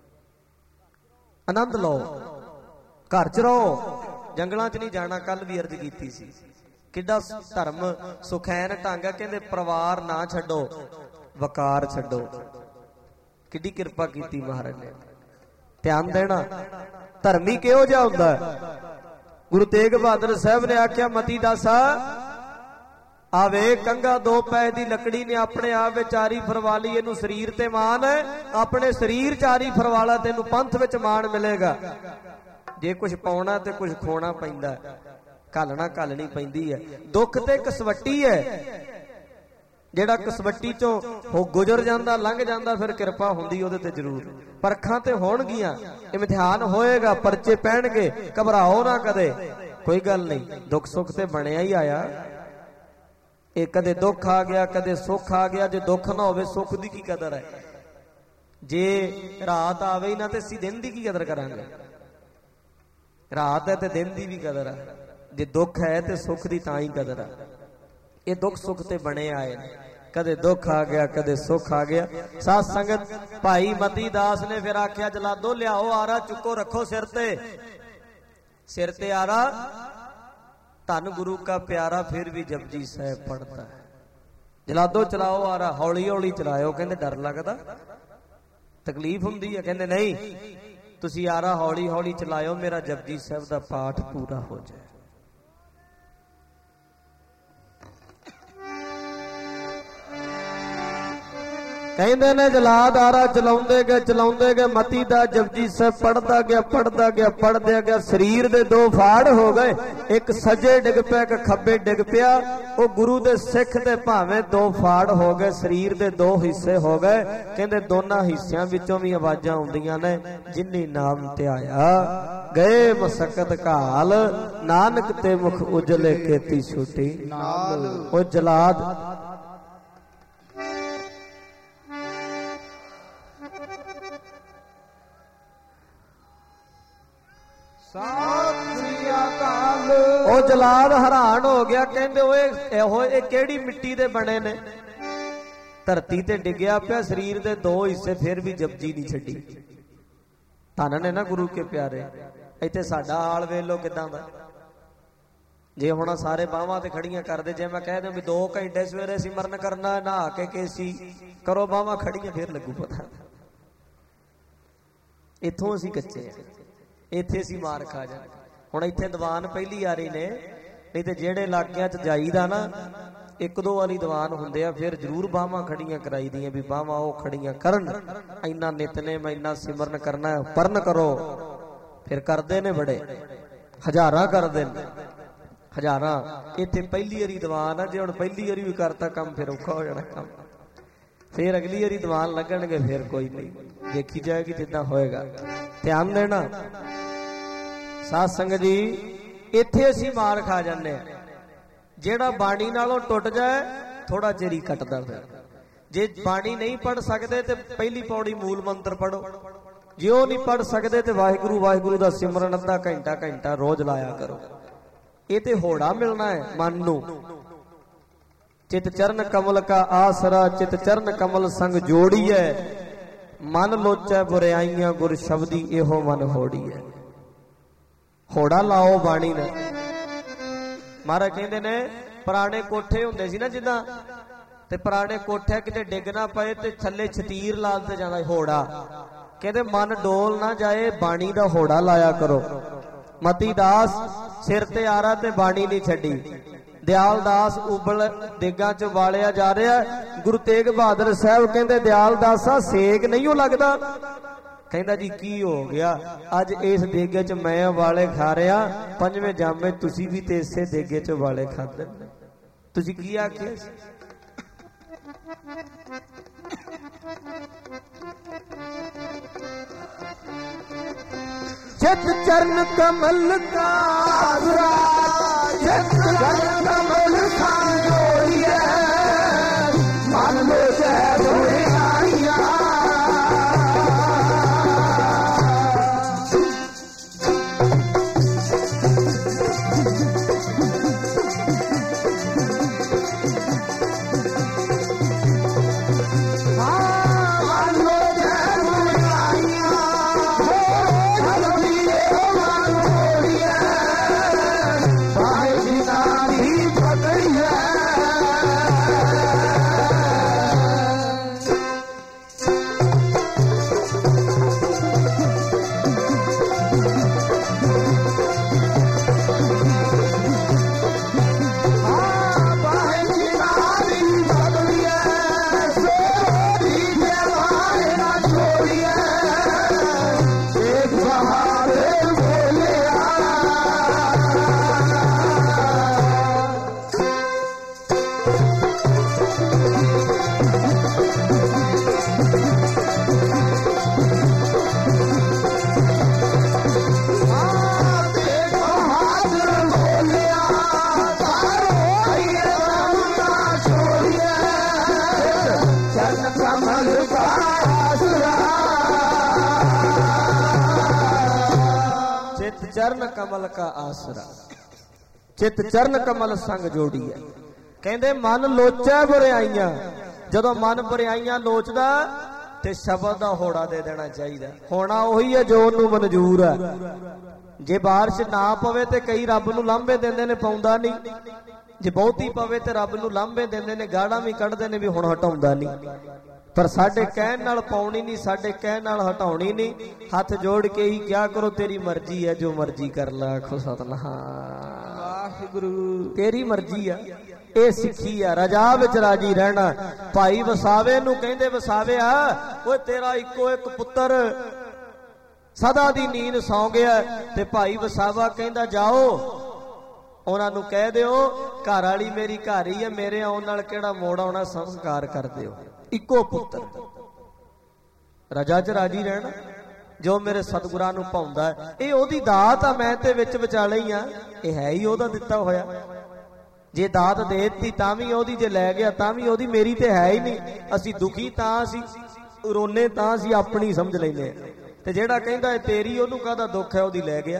ਆਨੰਦ ਲਓ, ਘਰ ਚ ਰਹੋ, ਜੰਗਲਾਂ ਚ ਨਹੀਂ ਜਾਣਾ। ਕੱਲ ਵੀ ਅਰਜ਼ ਕੀਤੀ ਸੀ, ਕਿੱਡਾ ਧਰਮ ਸੁਖੈਨ ਢੰਗ ਹੈ। ਕਹਿੰਦੇ ਪਰਿਵਾਰ ਨਾ ਛੱਡੋ, ਵਕਾਰ ਛੱਡੋ। ਕਿੱਡੀ ਕਿਰਪਾ ਕੀਤੀ ਮਹਾਰਾਜ ਨੇ। ਧਿਆਨ ਦੇਣਾ, ਧਰਮੀ ਕਿਹੋ ਜਿਹਾ ਹੁੰਦਾ ਹੈ। ਗੁਰੂ ਤੇਗ ਬਹਾਦਰ ਸਾਹਿਬ ਨੇ ਆਖਿਆ ਮਤੀ ਦਾਸਾ ਆਵੇ ਕੰਗਾ ਦੋ ਪੈ ਦੀ ਲੱਕੜੀ ਨੇ ਆਪਣੇ ਆਪ ਵਿੱਚ ਚਾਰੀ ਫਰਵਾਲੀ, ਇਹਨੂੰ ਸਰੀਰ ਤੇ ਮਾਣ ਹੈ, ਆਪਣੇ ਸਰੀਰ ਚਾਰੀ ਫਰਵਾਲਾ, ਤੈਨੂੰ ਪੰਥ ਵਿੱਚ ਮਾਣ ਮਿਲੇਗਾ। ਜੇ ਕੁਝ ਪਾਉਣਾ ਤੇ ਕੁਝ ਖੋਣਾ ਪੈਂਦਾ, ਘਾਲਣਾ ਘਾਲਣੀ ਪੈਂਦੀ ਹੈ। ਦੁੱਖ ਤੇ ਕਸਵੱਟੀ ਹੈ, ਜਿਹੜਾ ਕਸਵੱਟੀ ਚੋਂ ਹੋ ਗੁਜ਼ਰ ਜਾਂਦਾ, ਲੰਘ ਜਾਂਦਾ, ਫਿਰ ਕਿਰਪਾ ਹੁੰਦੀ ਉਹਦੇ ਤੇ ਜ਼ਰੂਰ। ਪਰਖਾਂ ਤੇ ਹੋਣਗੀਆਂ, ਇਮਤਿਹਾਨ ਹੋਏਗਾ, ਪਰਚੇ ਪੈਣਗੇ, ਘਬਰਾਓ ਨਾ ਕਦੇ, ਕੋਈ ਗੱਲ ਨਹੀਂ। ਦੁੱਖ ਸੁੱਖ ਤੇ ਬਣਿਆ ਹੀ ਆਇਆ, ਇਹ ਕਦੇ ਦੁੱਖ ਆ ਗਿਆ, ਕਦੇ ਸੁੱਖ ਆ ਗਿਆ। ਜੇ ਦੁੱਖ ਨਾ ਹੋਵੇ ਸੁੱਖ ਦੀ ਕੀ ਕਦਰ ਹੈ, ਜੇ ਰਾਤ ਆਵੇ ਹੀ ਨਾ ਤੇ ਅਸੀਂ ਦਿਨ ਦੀ ਕੀ ਕਦਰ ਕਰਾਂਗੇ। ਰਾਤ ਹੈ ਤੇ ਦਿਨ ਦੀ ਵੀ ਕਦਰ ਹੈ, ਜੇ ਦੁੱਖ ਹੈ ਤੇ ਸੁੱਖ ਦੀ ਤਾਂ ਹੀ ਕਦਰ ਹੈ। ਇਹ ਦੁੱਖ ਸੁੱਖ ਤੇ ਬਣੇ ਆਏ ਨੇ, ਕਦੇ ਦੁੱਖ ਆ ਗਿਆ, ਕਦੇ ਸੁੱਖ ਆ ਗਿਆ। ਸਾਧ ਸੰਗਤ, ਭਾਈ ਮਤੀ ਦਾਸ ਨੇ ਫਿਰ ਆਖਿਆ ਜਲਾਦੋ ਲਿਆਓ ਆਰਾ, ਚੁੱਕੋ ਰੱਖੋ ਸਿਰ ਤੇ, ਸਿਰ ਤੇ ਆਰਾ, ਧੰਨ ਗੁਰੂ ਕਾ ਪਿਆਰਾ ਫਿਰ ਵੀ ਜਪਜੀ ਸਾਹਿਬ ਪੜਦਾ ਹੈ। ਜਲਾਦੋ ਚਲਾਓ ਆਰਾ, ਹੌਲੀ ਹੌਲੀ ਚਲਾਇਓ। ਕਹਿੰਦੇ ਡਰ ਲੱਗਦਾ, ਤਕਲੀਫ ਹੁੰਦੀ ਹੈ। ਕਹਿੰਦੇ ਨਹੀਂ, ਤੁਸੀਂ ਆਰਾ ਹੌਲੀ ਹੌਲੀ ਚਲਾਇਓ, ਮੇਰਾ ਜਪਜੀ ਸਾਹਿਬ ਦਾ ਪਾਠ ਪੂਰਾ ਹੋ ਜਾਏ। ਕਹਿੰਦੇ ਨੇ ਜਲਾਦ ਆਰਾ ਚਲਾਉਂਦੇ ਗਏ ਚਲਾਉਂਦੇ ਗਏ, ਮਤੀ ਦਾ ਜਪਜੀ ਸਾਹਿਬ ਪੜਦਾ ਗਿਆ ਪੜਦਾ ਗਿਆ ਪੜਦਿਆ ਗਿਆ। ਸਰੀਰ ਦੇ ਦੋ ਫਾੜ ਹੋ ਗਏ, ਇੱਕ ਸੱਜੇ ਡਿੱਗ ਪਿਆ, ਇੱਕ ਖੱਬੇ ਡਿੱਗ ਪਿਆ। ਉਹ ਗੁਰੂ ਦੇ ਸਿੱਖ ਦੇ ਭਾਵੇਂ ਦੋ ਫਾੜ ਹੋ ਗਏ, ਸਰੀਰ ਦੇ ਦੋ ਹਿੱਸੇ ਹੋ ਗਏ। ਕਹਿੰਦੇ ਦੋਨਾਂ ਹਿੱਸਿਆਂ ਵਿੱਚੋਂ ਵੀ ਆਵਾਜ਼ਾਂ ਆਉਂਦੀਆਂ ਨੇ, ਜਿਨੀ ਨਾਮ ਧਿਆਇਆ ਗਏ ਮਸਕਤ ਘਾਲ, ਨਾਨਕ ਤੇ ਮੁਖ ਉਜਲੇ ਕੀਤੀ ਛੁੱਟੀ ਨਾਲ। ਉਹ ਜਲਾਦ ਉਹ ਜਲਾਦ ਹੈਰਾਨ ਹੋ ਗਿਆ। ਕਹਿੰਦੇ ਓਏ ਇਹੋ ਇਹ ਕਿਹੜੀ ਮਿੱਟੀ ਦੇ ਬਣੇ ਨੇ, ਧਰਤੀ ਤੇ ਡਿੱਗਿਆ ਪਿਆ, ਸਰੀਰ ਦੇ ਦੋ ਹਿੱਸੇ, ਫਿਰ ਵੀ ਜਪਜੀ ਨਹੀਂ ਛੱਡੀ। ਧੰਨ ਨੇ ਨਾ ਗੁਰੂ ਕੇ ਪਿਆਰੇ। ਇੱਥੇ ਸਾਡਾ ਹਾਲ ਵੇਖ ਲਓ ਕਿੱਦਾਂ ਦਾ। ਜੇ ਹੁਣ ਸਾਰੇ ਬਾਹਾਂ ਤੇ ਖੜੀਆਂ ਕਰਦੇ, ਜੇ ਮੈਂ ਕਹਿ ਦਿਆਂ ਵੀ ਦੋ ਘੰਟੇ ਸਵੇਰੇ ਸਿਮਰਨ ਕਰਨਾ, ਨਹਾ ਕੇ ਕੇਸੀ ਕਰੋ ਬਾਹਾਂ ਖੜੀਆਂ, ਫੇਰ ਲੱਗੂ ਪਤਾ। ਇੱਥੋਂ ਅਸੀਂ ਕੱਚੇ ਆ, ਇੱਥੇ ਅਸੀਂ ਮਾਰ ਖਾ ਜਾਂਦੇ। ਹੁਣ ਇੱਥੇ ਦੀਵਾਨ ਪਹਿਲੀ ਵਾਰੀ ਨੇ, ਨਹੀਂ ਤੇ ਜਿਹੜੇ ਇਲਾਕਿਆਂ 'ਚ ਜਾਈਦਾ ਨਾ ਇੱਕ ਦੋ ਵਾਲੀ ਦੀਵਾਨ ਹੁੰਦੇ ਆ, ਫਿਰ ਜ਼ਰੂਰ ਬਾਹਾਂ ਖੜੀਆਂ ਕਰਾਈ ਦੀਆਂ ਵੀ ਬਾਹਾਂ ਉਹ ਖੜੀਆਂ ਕਰਨ। ਇੰਨਾ ਨਿਤਨੇਮ ਇੰਨਾ ਸਿਮਰਨ ਕਰਨਾ, ਪਰਨ ਕਰੋ। ਫਿਰ ਕਰਦੇ ਨੇ ਬੜੇ, ਹਜ਼ਾਰਾਂ ਕਰਦੇ ਨੇ, ਹਜ਼ਾਰਾਂ। ਇੱਥੇ ਪਹਿਲੀ ਵਾਰੀ ਦੀਵਾਨ ਆ, ਜੇ ਹੁਣ ਪਹਿਲੀ ਵਾਰੀ ਵੀ ਕਰਤਾ ਕੰਮ ਫਿਰ ਔਖਾ ਹੋ ਜਾਣਾ ਕੰਮ। ਫਿਰ ਅਗਲੀ ਵਾਰੀ ਦੀਵਾਨ ਲੱਗਣਗੇ, ਫਿਰ ਕੋਈ ਨਹੀਂ, ਦੇਖੀ ਜਾਏਗੀ ਜਿੱਦਾਂ ਹੋਏਗਾ। ਧਿਆਨ ਦੇਣਾ ਸਾਧ ਸੰਗਤ ਜੀ। ਇੱਥੇ ਅਸੀਂ ਮਾਰ ਖਾ ਜਾਂਦੇ ਆ। ਜਿਹੜਾ ਬਾਣੀ ਨਾਲੋਂ ਟੁੱਟ ਜਾਏ ਥੋੜਾ ਚਿਰ ਹੀ ਕੱਟਦਾ। ਫਿਰ ਜੇ ਬਾਣੀ ਨਹੀਂ ਪੜ ਸਕਦੇ ਤੇ ਪਹਿਲੀ ਪੌੜੀ ਮੂਲ ਮੰਤਰ ਪੜੋ। ਜੇ ਉਹ ਨਹੀਂ ਪੜ ਸਕਦੇ ਤੇ ਵਾਹਿਗੁਰੂ ਵਾਹਿਗੁਰੂ ਦਾ ਸਿਮਰਨ ਅੱਧਾ ਘੰਟਾ ਘੰਟਾ ਰੋਜ਼ ਲਾਇਆ ਕਰੋ। ਇਹ ਤੇ ਹੋੜਾ ਮਿਲਣਾ ਹੈ ਮਨ ਨੂੰ। ਚਿਤ ਚਰਨ ਕਮਲ ਕਾ ਆਸਰਾ, ਚਿਤ ਚਰਨ ਕਮਲ ਸੰਗ ਜੋੜੀਐ। ਮਨ ਲੋਚੈ ਬੁਰਾਈਆਂ, ਗੁਰ ਸ਼ਬਦੀ ਇਹੋ ਮਨ ਹੋੜੀਐ। ਹੋੜਾ ਲਾਓ ਬਾਣੀ ਦਾ। ਮਹਾਰਾਜ ਕਹਿੰਦੇ ਨੇ ਪੁਰਾਣੇ ਕੋਠੇ ਹੁੰਦੇ ਸੀ ਨਾ ਜਿੱਦਾਂ, ਤੇ ਪੁਰਾਣੇ ਕੋਠੇ ਕਿਤੇ ਡਿੱਗ ਨਾ ਪਏ ਤੇ ਥੱਲੇ ਛਤੀਰ ਲਾ ਦਿੱਤਾ ਜਾਂਦਾ ਹੋੜਾ। ਕਹਿੰਦੇ ਮਨ ਡੋਲ ਨਾ ਜਾਏ, ਬਾਣੀ ਦਾ ਹੋੜਾ ਲਾਇਆ ਕਰੋ। ਮਤੀ ਦਾਸ ਸਿਰ ਤੇ ਆਰਾ ਤੇ ਬਾਣੀ ਨਹੀਂ ਛੱਡੀ। ਦਿਆਲ ਦਾਸ ਉਬਲ ਦੇਗਾਂ ਚ ਵਾਲਿਆ ਜਾ ਰਿਹਾ। ਗੁਰੂ ਤੇਗ ਬਹਾਦਰ ਸਾਹਿਬ ਕਹਿੰਦੇ ਦਿਆਲ ਦਾਸਾ ਸੇਕ ਨਹੀਂ ਉਹ ਲੱਗਦਾ। ਕਹਿੰਦਾ ਜੀ ਕੀ ਹੋ ਗਿਆ, ਅੱਜ ਇਸ ਦੇਗੇ ਚ ਮੈਂ ਵਾਲੇ ਖਾ ਰਿਹਾ, ਪੰਜਵੇਂ ਜਾਮੇ ਤੁਸੀਂ ਵੀ ਤੇ ਇਸੇ ਦੇਗੇ ਚ ਵਾਲੇ ਖਾਦੇ। ਤੁਸੀਂ ਕੀ ਆਖਿਆ? चित चरण कमल का आसरा, चित चरण कमल का जोड़िए। मन में से बुराइयां, ਚਰਨ ਕਮਲ ਕਾ ਆਸਰਾ, ਚਿਤ ਚਰਨ ਕਮਲ ਸੰਗ ਜੋੜੀਐ। ਕਹਿੰਦੇ ਮਨ ਲੋਚੈ ਬੁਰਾਈਆਂ। ਜਦੋਂ ਮਨ ਬੁਰਾਈਆਂ ਲੋਚਦਾ ਤੇ ਸ਼ਬਦ ਦਾ ਹੋੜਾ ਦੇ ਦੇਣਾ ਚਾਹੀਦਾ। ਹੋਣਾ ਉਹੀ ਹੈ ਜੋ ਉਹਨੂੰ ਮਨਜ਼ੂਰ ਹੈ। ਜੇ ਬਾਰਿਸ਼ ਨਾ ਪਵੇ ਤੇ ਕਈ ਰੱਬ ਨੂੰ ਲਾਂਭੇ ਦਿੰਦੇ ਨੇ, ਪਾਉਂਦਾ ਨਹੀਂ। ਜੇ ਬਹੁਤੀ ਪਵੇ ਤੇ ਰੱਬ ਨੂੰ ਲਾਂਭੇ ਦਿੰਦੇ ਨੇ, ਗਾੜਾਂ ਵੀ ਕੱਢਦੇ ਨੇ ਵੀ ਹੁਣ ਹਟਾਉਂਦਾ ਨਹੀਂ। ਪਰ ਸਾਡੇ ਕਹਿਣ ਨਾਲ ਪਾਉਣੀ ਨਹੀਂ, ਸਾਡੇ ਕਹਿਣ ਨਾਲ ਹਟਾਉਣੀ ਨਹੀਂ। ਹੱਥ ਜੋੜ ਕੇ ਹੀ ਕਿਹਾ ਕਰੋ ਤੇਰੀ ਮਰਜ਼ੀ ਹੈ, ਜੋ ਮਰਜ਼ੀ ਕਰ ਲੈ। ਆਖੋ ਸਤਿਨਾਮ ਵਾਹਿਗੁਰੂ, ਤੇਰੀ ਮਰਜ਼ੀ ਆ। ਇਹ ਸਿੱਖੀ ਆ, ਰਜਾ ਵਿੱਚ ਰਾਜੀ ਰਹਿਣਾ। ਭਾਈ ਵਸਾਵੇ ਨੂੰ ਕਹਿੰਦੇ ਵਸਾਵਿਆ ਓਏ ਤੇਰਾ ਇੱਕੋ ਇੱਕ ਪੁੱਤਰ ਸਦਾ ਦੀ ਨੀਂਦ ਸੌਂ ਗਿਆ। ਤੇ ਭਾਈ ਵਸਾਵਾ ਕਹਿੰਦਾ ਜਾਓ ਉਹਨਾਂ ਨੂੰ ਕਹਿ ਦਿਓ ਘਰ ਵਾਲੀ ਮੇਰੀ ਘਰ ਹੀ ਹੈ, ਮੇਰੇ ਆਉਣ ਨਾਲ ਕਿਹੜਾ ਮੋੜ ਆਉਣਾ, ਸੰਸਕਾਰ ਕਰ ਦਿਓ। ਇੱਕੋ ਪੁੱਤਰ, ਰਜਾ ਚ ਰਾਜੀ ਰਹਿਣਾ। ਜੋ ਮੇਰੇ ਸਤਿਗੁਰਾਂ ਨੂੰ ਭਾਉਂਦਾ ਇਹ ਉਹਦੀ ਦਾਤ ਆ, ਮੈਂ ਤੇ ਵਿੱਚ ਵਿਚਾਲੇ ਹੀ ਆ। ਇਹ ਹੈ ਹੀ ਉਹਦਾ ਦਿੱਤਾ ਹੋਇਆ। ਜੇ ਦਾਤ ਦੇ ਦਿੱਤੀ ਤਾਂ ਵੀ ਉਹਦੀ, ਜੇ ਲੈ ਗਿਆ ਤਾਂ ਵੀ ਉਹਦੀ, ਮੇਰੀ ਤੇ ਹੈ ਹੀ ਨਹੀਂ। ਅਸੀਂ ਦੁਖੀ ਤਾਂ ਅਸੀਂ ਰੋਨੇ ਤਾਂ ਅਸੀਂ ਆਪਣੀ ਸਮਝ ਲੈਂਦੇ ਆ। ਤੇ ਜਿਹੜਾ ਕਹਿੰਦਾ ਇਹ ਤੇਰੀ, ਉਹਨੂੰ ਕਾਹਦਾ ਦੁੱਖ ਹੈ, ਉਹਦੀ ਲੈ ਗਿਆ।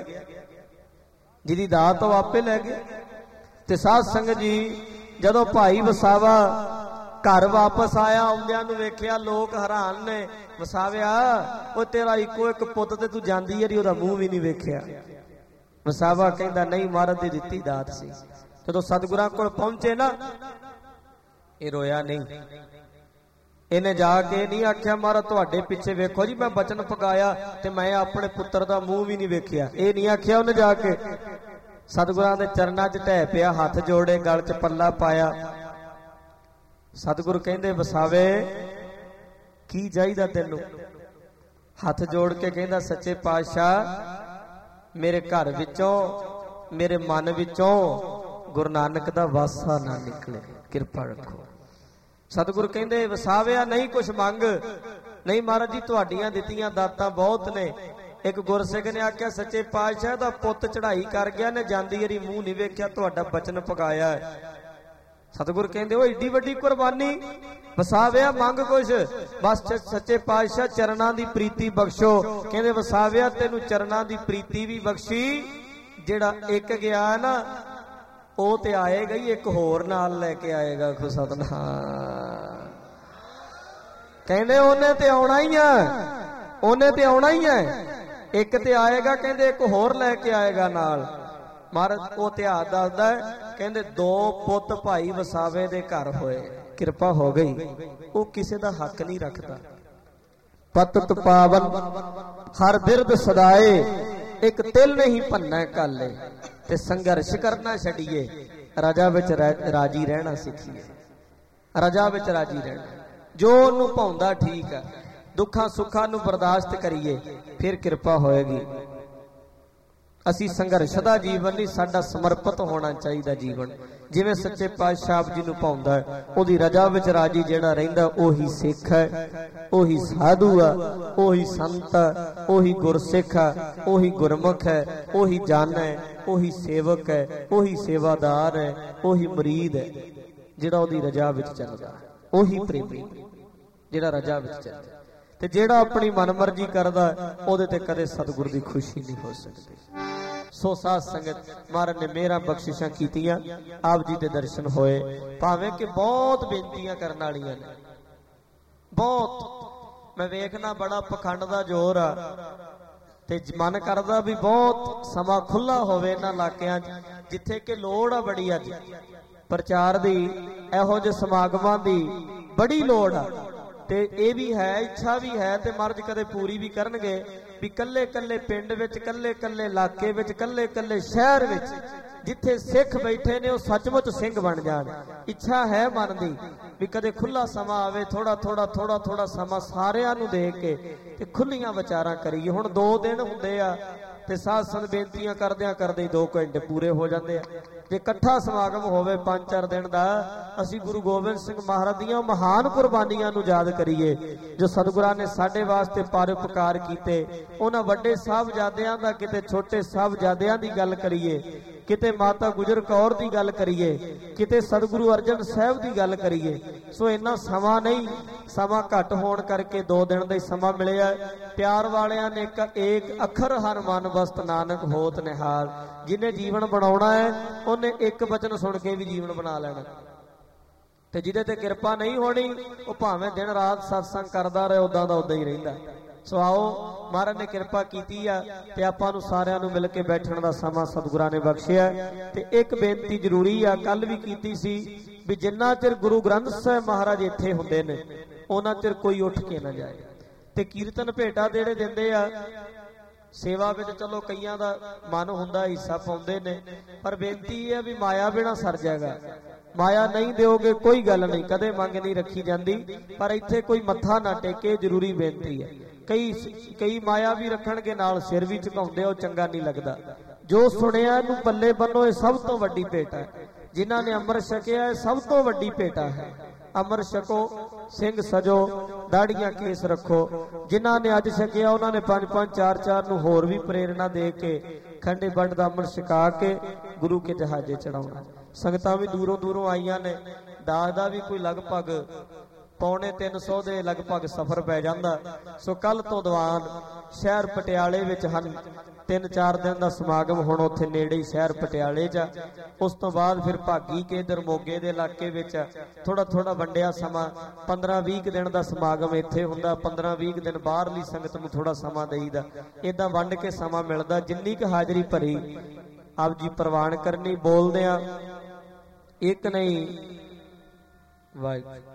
ਜਿਹਦੀ ਦਾਤ ਉਹ ਆਪੇ ਲੈ ਗਿਆ। ਤੇ ਸਾਧ ਸੰਗਤ ਜੀ ਜਦੋਂ ਭਾਈ ਵਸਾਵਾ ਘਰ ਵਾਪਸ ਆਇਆ, ਆਉਂਦਿਆਂ ਨੂੰ ਵੇਖਿਆ ਲੋਕ ਹੈਰਾਨ ਨੇ। ਵਸਾਵਿਆ ਉਹ ਤੇਰਾ ਇੱਕੋ ਇੱਕ ਪੁੱਤ ਤੇ ਤੂੰ ਜਾਂਦੀ ਯਾਰੀ ਉਹਦਾ ਮੂੰਹ ਵੀ ਨਹੀਂ ਵੇਖਿਆ। ਵਸਾਵਾ ਕਹਿੰਦਾ ਨਹੀਂ, ਮਹਾਰਾਜ ਦੀ ਦਿੱਤੀ ਦਾਤ ਸੀ। ਜਦੋਂ ਸਤਿਗੁਰਾਂ ਕੋਲ ਪਹੁੰਚੇ ਨਾ, ਇਹ ਰੋਇਆ ਨਹੀਂ। ਇਹਨੇ ਜਾ ਕੇ ਨਹੀਂ ਆਖਿਆ ਮਹਾਰਾਜ ਤੁਹਾਡੇ ਪਿੱਛੇ ਵੇਖੋ ਜੀ ਮੈਂ ਬਚਨ ਪਕਾਇਆ ਤੇ ਮੈਂ ਆਪਣੇ ਪੁੱਤਰ ਦਾ ਮੂੰਹ ਵੀ ਨਹੀਂ ਵੇਖਿਆ। ਇਹ ਨਹੀਂ ਆਖਿਆ ਉਹਨੇ। ਜਾ ਕੇ ਸਤਿਗੁਰਾਂ ਦੇ ਚਰਨਾਂ 'ਚ ਢਹਿ ਪਿਆ, ਹੱਥ ਜੋੜੇ, ਗਲ 'ਚ ਪੱਲਾ ਪਾਇਆ। ਸਤਿਗੁਰੂ ਕਹਿੰਦੇ ਵਸਾਵੇ ਕੀ ਚਾਹੀਦਾ ਤੈਨੂੰ? ਹੱਥ ਜੋੜ ਕੇ ਕਹਿੰਦਾ ਸੱਚੇ ਪਾਤਸ਼ਾਹ ਮੇਰੇ ਘਰ ਵਿੱਚੋਂ, ਮੇਰੇ ਮਨ ਵਿੱਚੋਂ ਗੁਰੂ ਨਾਨਕ ਦਾ ਵਾਸਾ ਨਾ ਨਿਕਲੇ, ਕਿਰਪਾ ਰੱਖੋ। ਸਤਿਗੁਰੂ ਕਹਿੰਦੇ ਵਸਾਵਿਆ ਨਹੀਂ ਕੁਛ ਮੰਗ। ਨਹੀਂ ਮਹਾਰਾਜ ਜੀ ਤੁਹਾਡੀਆਂ ਦਿੱਤੀਆਂ ਦਾਤਾਂ ਬਹੁਤ ਨੇ। ਇੱਕ ਗੁਰਸਿੱਖ ਨੇ ਆਖਿਆ ਸੱਚੇ ਪਾਤਸ਼ਾਹ ਦਾ ਪੁੱਤ ਚੜ੍ਹਾਈ ਕਰ ਗਿਆ ਨੇ, ਜਾਂਦੀ ਵਾਰੀ ਮੂੰਹ ਨਹੀਂ ਵੇਖਿਆ, ਤੁਹਾਡਾ ਬਚਨ ਪਕਾਇਆ ਹੈ। ਸਤਿਗੁਰ ਕਹਿੰਦੇ ਉਹ ਏਡੀ ਵੱਡੀ ਕੁਰਬਾਨੀ। ਵਸਾਵਿਆ ਮੰਗ ਕੁਛ, ਬਸ ਸੱਚੇ ਪਾਤਸ਼ਾਹ ਚਰਨਾਂ ਦੀ ਪ੍ਰੀਤੀ ਬਖਸ਼ੋ। ਕਹਿੰਦੇ ਵਸਾਵਿਆ ਤੈਨੂੰ ਚਰਨਾਂ ਦੀ ਪ੍ਰੀਤੀ ਵੀ ਬਖਸ਼ੀ। ਜਿਹੜਾ ਇੱਕ ਗਿਆ ਨਾ ਉਹ ਤੇ ਆਏਗਾ ਹੀ, ਇੱਕ ਹੋਰ ਨਾਲ ਲੈ ਕੇ ਆਏਗਾ। ਖੁ ਸਤਨਾਮ। ਕਹਿੰਦੇ ਉਹਨੇ ਤੇ ਆਉਣਾ ਹੀ ਆ, ਉਹਨੇ ਤੇ ਆਉਣਾ ਹੀ ਹੈ। ਇੱਕ ਤੇ ਆਏਗਾ, ਕਹਿੰਦੇ ਇੱਕ ਹੋਰ ਲੈ ਕੇ ਆਏਗਾ ਨਾਲ। ਮਹਾਰਾਜ ਉਹ ਇਤਿਹਾਸ ਦੱਸਦਾ ਹੈ, ਕਹਿੰਦੇ ਦੋ ਪੁੱਤ ਭਾਈ ਵਸਾਵੇ ਦੇ ਘਰ ਹੋਏ, ਕਿਰਪਾ ਹੋ ਗਈ। ਉਹ ਕਿਸੇ ਦਾ ਹੱਕ ਨਹੀਂ ਰੱਖਦਾ। ਪਤਤ ਪਾਵਨ ਹਰ ਬਿਰਦ ਸਦਾਏ, ਇੱਕ ਤਿਲ ਨਹੀਂ ਭੰਨਾ ਕਾਲੇ। ਤੇ ਸੰਘਰਸ਼ ਕਰਨਾ ਛੱਡੀਏ, ਰਜਾ ਵਿੱਚ ਰਾਜੀ ਰਹਿਣਾ ਸਿੱਖੀਏ। ਰਜਾ ਵਿੱਚ ਰਾਜੀ ਰਹਿਣਾ, ਜੋ ਉਹਨੂੰ ਭਾਉਂਦਾ ਠੀਕ ਹੈ। ਦੁੱਖਾਂ ਸੁੱਖਾਂ ਨੂੰ ਬਰਦਾਸ਼ਤ ਕਰੀਏ, ਫਿਰ ਕਿਰਪਾ ਹੋਏਗੀ। ਅਸੀਂ ਸੰਘਰਸ਼ ਦਾ ਜੀਵਨ ਨਹੀਂ, ਸਾਡਾ ਸਮਰਪਿਤ ਹੋਣਾ ਚਾਹੀਦਾ ਜੀਵਨ। ਜਿਵੇਂ ਸੱਚੇ ਪਾਤਸ਼ਾਹ ਆਪ ਜੀ ਨੂੰ ਭਾਉਂਦਾ ਹੈ, ਉਹਦੀ ਰਜਾ ਵਿੱਚ ਰਾਜੀ ਜਿਹੜਾ ਰਹਿੰਦਾ ਉਹੀ ਸਿੱਖ ਹੈ, ਉਹੀ ਸਾਧੂ ਆ, ਉਹੀ ਸੰਤ ਹੈ, ਉਹੀ ਗੁਰਸਿੱਖ ਹੈ, ਉਹੀ ਗੁਰਮੁਖ ਹੈ, ਉਹੀ ਜਨ ਹੈ, ਉਹੀ ਸੇਵਕ ਹੈ, ਉਹੀ ਸੇਵਾਦਾਰ ਹੈ, ਉਹੀ ਮੁਰੀਦ ਹੈ ਜਿਹੜਾ ਉਹਦੀ ਰਜਾ ਵਿੱਚ ਚੱਲਦਾ। ਉਹੀ ਪ੍ਰੇਮੀ ਜਿਹੜਾ ਰਜਾ ਵਿੱਚ ਚੱਲਦਾ। ਤੇ ਜਿਹੜਾ ਆਪਣੀ ਮਨਮਰਜ਼ੀ ਕਰਦਾ ਉਹਦੇ ਤੇ ਕਦੇ ਸਤਿਗੁਰ ਦੀ ਖੁਸ਼ੀ ਨਹੀਂ ਹੋ ਸਕਦੀ। ਸੋ ਸਾਧ ਸੰਗਤ ਮਹਾਰਾਜ ਨੇ ਮੇਰਾ ਬਖਸ਼ਿਸ਼ਾਂ ਕੀਤੀਆਂ, ਆਪ ਜੀ ਦੇ ਦਰਸ਼ਨ ਹੋਏ। ਭਾਵੇਂ ਕਿ ਬਹੁਤ ਬੇਨਤੀਆਂ ਕਰਨ ਵਾਲੀਆਂ ਨੇ, ਬਹੁਤ। ਮੈਂ ਵੇਖਣਾ ਬੜਾ ਪਖੰਡ ਦਾ ਜ਼ੋਰ ਆ ਤੇ ਮਨ ਕਰਦਾ ਵੀ ਬਹੁਤ ਸਮਾਂ ਖੁੱਲਾ ਹੋਵੇ ਇਹਨਾਂ ਇਲਾਕਿਆਂ 'ਚ ਜਿੱਥੇ ਕਿ ਲੋੜ ਆ ਬੜੀ। ਅੱਜ ਪ੍ਰਚਾਰ ਦੀ, ਇਹੋ ਜਿਹੇ ਸਮਾਗਮਾਂ ਦੀ ਬੜੀ ਲੋੜ ਆ। ਤੇ ਇਹ ਵੀ ਹੈ, ਇੱਛਾ ਵੀ ਹੈ, ਤੇ ਮਹਾਰਾਜ ਕਦੇ ਪੂਰੀ ਵੀ ਕਰਨਗੇ ਵੀ ਕੱਲੇ ਕੱਲੇ ਪਿੰਡ ਵਿੱਚ, ਕੱਲੇ ਕੱਲੇ ਇਲਾਕੇ ਵਿੱਚ, ਕੱਲੇ ਕੱਲੇ ਸ਼ਹਿਰ ਵਿੱਚ ਜਿੱਥੇ ਸਿੱਖ ਬੈਠੇ ਨੇ ਉਹ ਸੱਚਮੁੱਚ ਸਿੰਘ ਬਣ ਜਾਣ। ਇੱਛਾ ਹੈ ਮਨ ਦੀ ਵੀ ਕਦੇ ਖੁੱਲਾ ਸਮਾਂ ਆਵੇ, ਥੋੜਾ ਥੋੜਾ ਥੋੜਾ ਥੋੜਾ ਸਮਾਂ ਸਾਰਿਆਂ ਨੂੰ ਦੇ ਕੇ ਤੇ ਖੁੱਲੀਆਂ ਵਿਚਾਰਾਂ ਕਰੀਏ। ਹੁਣ ਦੋ ਦਿਨ ਹੁੰਦੇ ਆ ਤੇ ਸਾਧ ਸੰਗਤ ਬੇਨਤੀਆਂ ਕਰਦਿਆਂ ਕਰਦੇ ਦੋ ਘੰਟੇ ਪੂਰੇ ਹੋ ਜਾਂਦੇ ਆ। ਜੇ ਇਕੱਠਾ ਸਮਾਗਮ ਹੋਵੇ ਪੰਜ ਚਾਰ ਦਿਨ ਦਾ, ਅਸੀਂ ਗੁਰੂ ਗੋਬਿੰਦ ਸਿੰਘ ਮਹਾਰਾਜ ਦੀਆਂ ਮਹਾਨ ਕੁਰਬਾਨੀਆਂ ਨੂੰ ਯਾਦ ਕਰੀਏ ਜੋ ਸਤਿਗੁਰਾਂ ਨੇ ਸਾਡੇ ਵਾਸਤੇ ਪਰਉਪਕਾਰ ਕੀਤੇ। ਉਹਨਾਂ ਵੱਡੇ ਸਾਹਿਬਜ਼ਾਦਿਆਂ ਦਾ, ਕਿਤੇ ਛੋਟੇ ਸਾਹਿਬਜ਼ਾਦਿਆਂ ਦੀ ਗੱਲ ਕਰੀਏ, ਕਿਤੇ ਮਾਤਾ ਗੁਜਰ ਕੌਰ ਦੀ ਗੱਲ ਕਰੀਏ, ਕਿਤੇ ਸਤਿਗੁਰੂ ਅਰਜਨ ਸਾਹਿਬ ਦੀ ਗੱਲ ਕਰੀਏ। ਸੋ ਇੰਨਾ ਸਮਾਂ ਨਹੀਂ, ਸਮਾਂ ਘੱਟ ਹੋਣ ਕਰਕੇ ਦੋ ਦਿਨ ਦਾ ਹੀ ਸਮਾਂ ਮਿਲਿਆ। ਪਿਆਰ ਵਾਲਿਆਂ ਨੇ ਇੱਕ ਏਕ ਅੱਖਰ ਹਰ ਮਨ ਬਸਤ ਨਾਨਕ ਹੋਤ ਨਿਹਾਲ। ਜਿਹਨੇ ਜੀਵਨ ਬਣਾਉਣਾ ਹੈ ਉਹਨੇ ਇੱਕ ਬਚਨ ਸੁਣ ਕੇ ਵੀ ਜੀਵਨ ਬਣਾ ਲੈਣਾ। ਤੇ ਜਿਹਦੇ ਤੇ ਕਿਰਪਾ ਨਹੀਂ ਹੋਣੀ ਉਹ ਭਾਵੇਂ ਦਿਨ ਰਾਤ ਸਤਸੰਗ ਕਰਦਾ ਰਹੇ, ਉਦਾਂ ਦਾ ਉਦਾਂ ਹੀ ਰਹਿੰਦਾ। ਸੋ ਆਓ, ਮਹਾਰਾਜ ਨੇ ਕਿਰਪਾ ਕੀਤੀ ਆ ਤੇ ਆਪਾਂ ਨੂੰ ਸਾਰਿਆਂ ਨੂੰ ਮਿਲ ਕੇ ਬੈਠਣ ਦਾ ਸਮਾਂ ਸਤਿਗੁਰਾਂ ਨੇ ਬਖਸ਼ਿਆ। ਤੇ ਇੱਕ ਬੇਨਤੀ ਜ਼ਰੂਰੀ ਆ, ਕੱਲ ਵੀ ਕੀਤੀ ਸੀ ਵੀ ਜਿੰਨਾ ਚਿਰ ਗੁਰੂ ਗ੍ਰੰਥ ਸਾਹਿਬ ਮਹਾਰਾਜ ਇੱਥੇ ਹੁੰਦੇ ਨੇ ਉਹਨਾਂ ਚਿਰ ਕੋਈ ਉੱਠ ਕੇ ਨਾ ਜਾਏ। ਤੇ ਕੀਰਤਨ ਭੇਟਾ ਜਿਹੜੇ ਦਿੰਦੇ ਆ ਸੇਵਾ ਵਿੱਚ, ਚਲੋ ਕਈਆਂ ਦਾ ਮਨ ਹੁੰਦਾ ਹਿੱਸਾ ਪਾਉਂਦੇ ਨੇ, ਪਰ ਬੇਨਤੀ ਇਹ ਆ ਵੀ ਮਾਇਆ ਬਿਨਾ ਸਰ ਜਾਏਗਾ। ਮਾਇਆ ਨਹੀਂ ਦਿਓਗੇ ਕੋਈ ਗੱਲ ਨਹੀਂ, ਕਦੇ ਮੰਗ ਨਹੀਂ ਰੱਖੀ ਜਾਂਦੀ, ਪਰ ਇੱਥੇ ਕੋਈ ਮੱਥਾ ਨਾ ਟੇਕੇ, ਜ਼ਰੂਰੀ ਬੇਨਤੀ ਹੈ। ਕਈ ਕਈ ਮਾਇਆ ਵੀ ਰੱਖਣਗੇ ਨਾਲ, ਸਿਰ ਵੀ ਝੁਕਾਉਂਦੇ, ਉਹ ਚੰਗਾ ਨਹੀਂ ਲੱਗਦਾ। ਜੋ ਸੁਣਿਆ ਇਹਨੂੰ ਪੱਲੇ ਬੰਨੋ, ਇਹ ਸਭ ਤੋਂ ਵੱਡੀ ਭੇਟਾ ਹੈ। ਜਿਨ੍ਹਾਂ ਨੇ ਅੰਮ੍ਰਿਤ ਛਕਿਆ ਇਹ ਸਭ ਤੋਂ ਵੱਡੀ ਭੇਟਾ ਹੈ। ਅੰਮ੍ਰਿਤ ਛਕੋ, ਸਿੰਘ ਸਜੋ, ਦਾੜੀਆਂ ਕੇਸ ਰੱਖੋ। ਜਿਨ੍ਹਾਂ ਨੇ ਅੱਜ ਛਕਿਆ ਉਹਨਾਂ ਨੇ ਪੰਜ ਪੰਜ ਚਾਰ ਚਾਰ ਨੂੰ ਹੋਰ ਵੀ ਪ੍ਰੇਰਣਾ ਦੇ ਕੇ ਖੰਡੇ ਬੰਡ ਦਾ ਅੰਮ੍ਰਿਤ ਛਕਾ ਕੇ ਗੁਰੂ ਕੇ ਜਹਾਜ਼ੇ ਚੜਾਉਣਾ। ਸੰਗਤਾਂ ਵੀ ਦੂਰੋਂ ਦੂਰੋਂ ਆਈਆਂ ਨੇ, ਦਾਜ ਦਾ ਵੀ ਕੋਈ ਲਗਭਗ ਪੌਣੇ ਤਿੰਨ ਸੌ ਦੇ ਲਗਭਗ ਸਫ਼ਰ ਪੈ ਜਾਂਦਾ। ਸੋ ਕੱਲ ਤੋਂ ਦੀਵਾਨ ਸ਼ਹਿਰ ਪਟਿਆਲੇ ਵਿੱਚ ਹਨ। ਤਿੰਨ ਚਾਰ ਦਿਨ ਦਾ ਸਮਾਗਮ ਹੁਣ ਉੱਥੇ ਨੇੜੇ ਹੀ ਸ਼ਹਿਰ ਪਟਿਆਲੇ 'ਚ। ਉਸ ਤੋਂ ਬਾਅਦ ਫਿਰ ਭਾਗੀ ਕੇ ਇਧਰ ਮੋਗੇ ਦੇ ਇਲਾਕੇ ਵਿੱਚ ਥੋੜਾ ਥੋੜਾ ਵੰਡਿਆ ਸਮਾਂ। ਪੰਦਰਾਂ ਵੀਹ ਕੁ ਦਿਨ ਦਾ ਸਮਾਗਮ ਇੱਥੇ ਹੁੰਦਾ, ਪੰਦਰਾਂ ਵੀਹ ਕੁ ਦਿਨ ਬਾਹਰਲੀ ਸੰਗਤ ਨੂੰ ਥੋੜਾ ਸਮਾਂ ਦੇਈਦਾ। ਇਦਾਂ ਵੰਡ ਕੇ ਸਮਾਂ ਮਿਲਦਾ। ਜਿੰਨੀ ਕੁ ਹਾਜ਼ਰੀ ਭਰੀ ਆਪ ਜੀ ਪ੍ਰਵਾਨ ਕਰਨੀ। ਬੋਲਦੇ ਆ ਇੱਕ ਨਹੀਂ ਵਾਹਿਗੁਰੂ।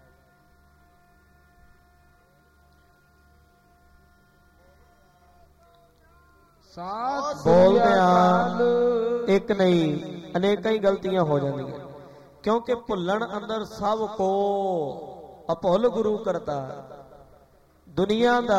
ਬੋਲਦੇ ਆ ਇੱਕ ਨਹੀਂ, ਅਨੇਕਾਂ ਹੀ ਗਲਤੀਆਂ ਹੋ ਜਾਂਦੀਆਂ, ਕਿਉਂਕਿ ਭੁੱਲਣ ਅੰਦਰ ਸਭ ਕੋ ਅਭੁੱਲ ਗੁਰੂ ਕਰਤਾ। ਦੁਨੀਆ ਦਾ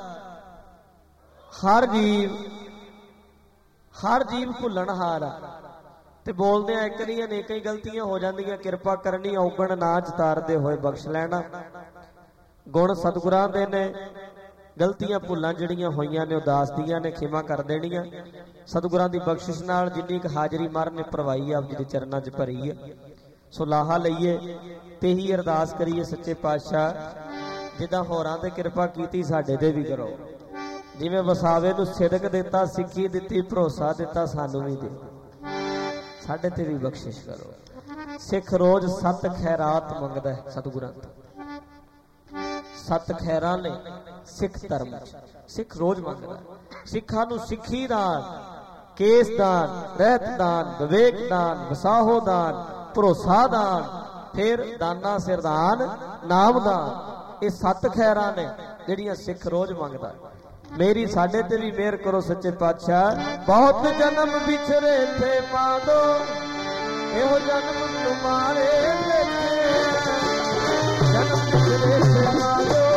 ਹਰ ਜੀਵ ਹਰ ਜੀਵ ਭੁੱਲਣ ਹਾਰ ਆ। ਤੇ ਬੋਲਦੇ ਆ ਇੱਕ ਨਹੀਂ ਅਨੇਕਾਂ ਹੀ ਗਲਤੀਆਂ ਹੋ ਜਾਂਦੀਆਂ। ਕਿਰਪਾ ਕਰਨੀ, ਔਗਣ ਨਾ ਚਤਾਰਦੇ ਹੋਏ ਬਖਸ਼ ਲੈਣਾ। ਗੁਣ ਸਤਿਗੁਰਾਂ ਦੇ ਨੇ, ਗਲਤੀਆਂ ਭੁੱਲਾਂ ਜਿਹੜੀਆਂ ਹੋਈਆਂ ਨੇ ਉਦਾਸ ਦੀਆਂ ਨੇ, ਖਿਮਾ ਕਰ ਦੇਣੀਆਂ। ਸਤਿਗੁਰਾਂ ਦੀ ਬਖਸ਼ਿਸ਼ ਨਾਲ ਜਿੰਨੀ ਕੁ ਹਾਜ਼ਰੀ ਮਹਾਰਾਜ ਨੇ ਭਰਵਾਈ ਆਪ ਜੀ ਦੇ ਚਰਨਾਂ 'ਚ ਭਰੀ ਹੈ। ਸੋ ਲਾਹਾ ਲਈਏ ਤੇ ਹੀ ਅਰਦਾਸ ਕਰੀਏ ਸੱਚੇ ਪਾਤਸ਼ਾਹ ਜਿੱਦਾਂ ਹੋਰਾਂ ਤੇ ਕਿਰਪਾ ਕੀਤੀ ਸਾਡੇ ਤੇ ਵੀ ਕਰੋ। ਜਿਵੇਂ ਵਸਾਵੇ ਨੂੰ ਸਿਦਕ ਦਿੱਤਾ, ਸਿੱਖੀ ਦਿੱਤੀ, ਭਰੋਸਾ ਦਿੱਤਾ, ਸਾਨੂੰ ਵੀ ਦੇ ਸਾਡੇ ਤੇ ਵੀ ਬਖਸ਼ਿਸ਼ ਕਰੋ। ਸਿੱਖ ਰੋਜ਼ ਸੱਤ ਖੈਰਾਤ ਮੰਗਦਾ ਹੈ ਸਤਿਗੁਰਾਂ ਤੋਂ। ਸੱਤ ਖੈਰਾਂ ਨੇ ਸਿੱਖ ਧਰਮ, ਸਿੱਖ ਰੋਜ਼ ਮੰਗਦਾ। ਸਿੱਖਾਂ ਨੂੰ ਸਿੱਖੀ ਦਾਨ, ਕੇਸ ਦਾਨ, ਰਹਿਤ ਦਾਨ, ਵਿਵੇਕ ਦਾਨ, ਵਸਾਹੋ ਦਾਨ, ਭਰੋਸਾ ਦਾਨ, ਫਿਰ ਦਾਨਾ ਸਿਰਦਾਨ, ਨਾਮ ਦਾਨ। ਇਹ ਸੱਤ ਖੈਰਾਂ ਨੇ ਜਿਹੜੀਆਂ ਸਿੱਖ ਰੋਜ਼ ਮੰਗਦਾ। ਮੇਰੀ ਸਾਡੇ ਤੇ ਵੀ ਮਿਹਰ ਕਰੋ ਸੱਚੇ ਪਾਤਸ਼ਾਹ। ਬਹੁਤ ਜਨਮ ਵਿਛਰੇ ਥੇ ਮਾਦੋ, ਇਹੋ ਜਨਮ ਤੁਮਾਰੇ ਦੇਖੇ। ਜਨਮ ਵਿਛਰੇ ਥੇ ਮਾਦੋ,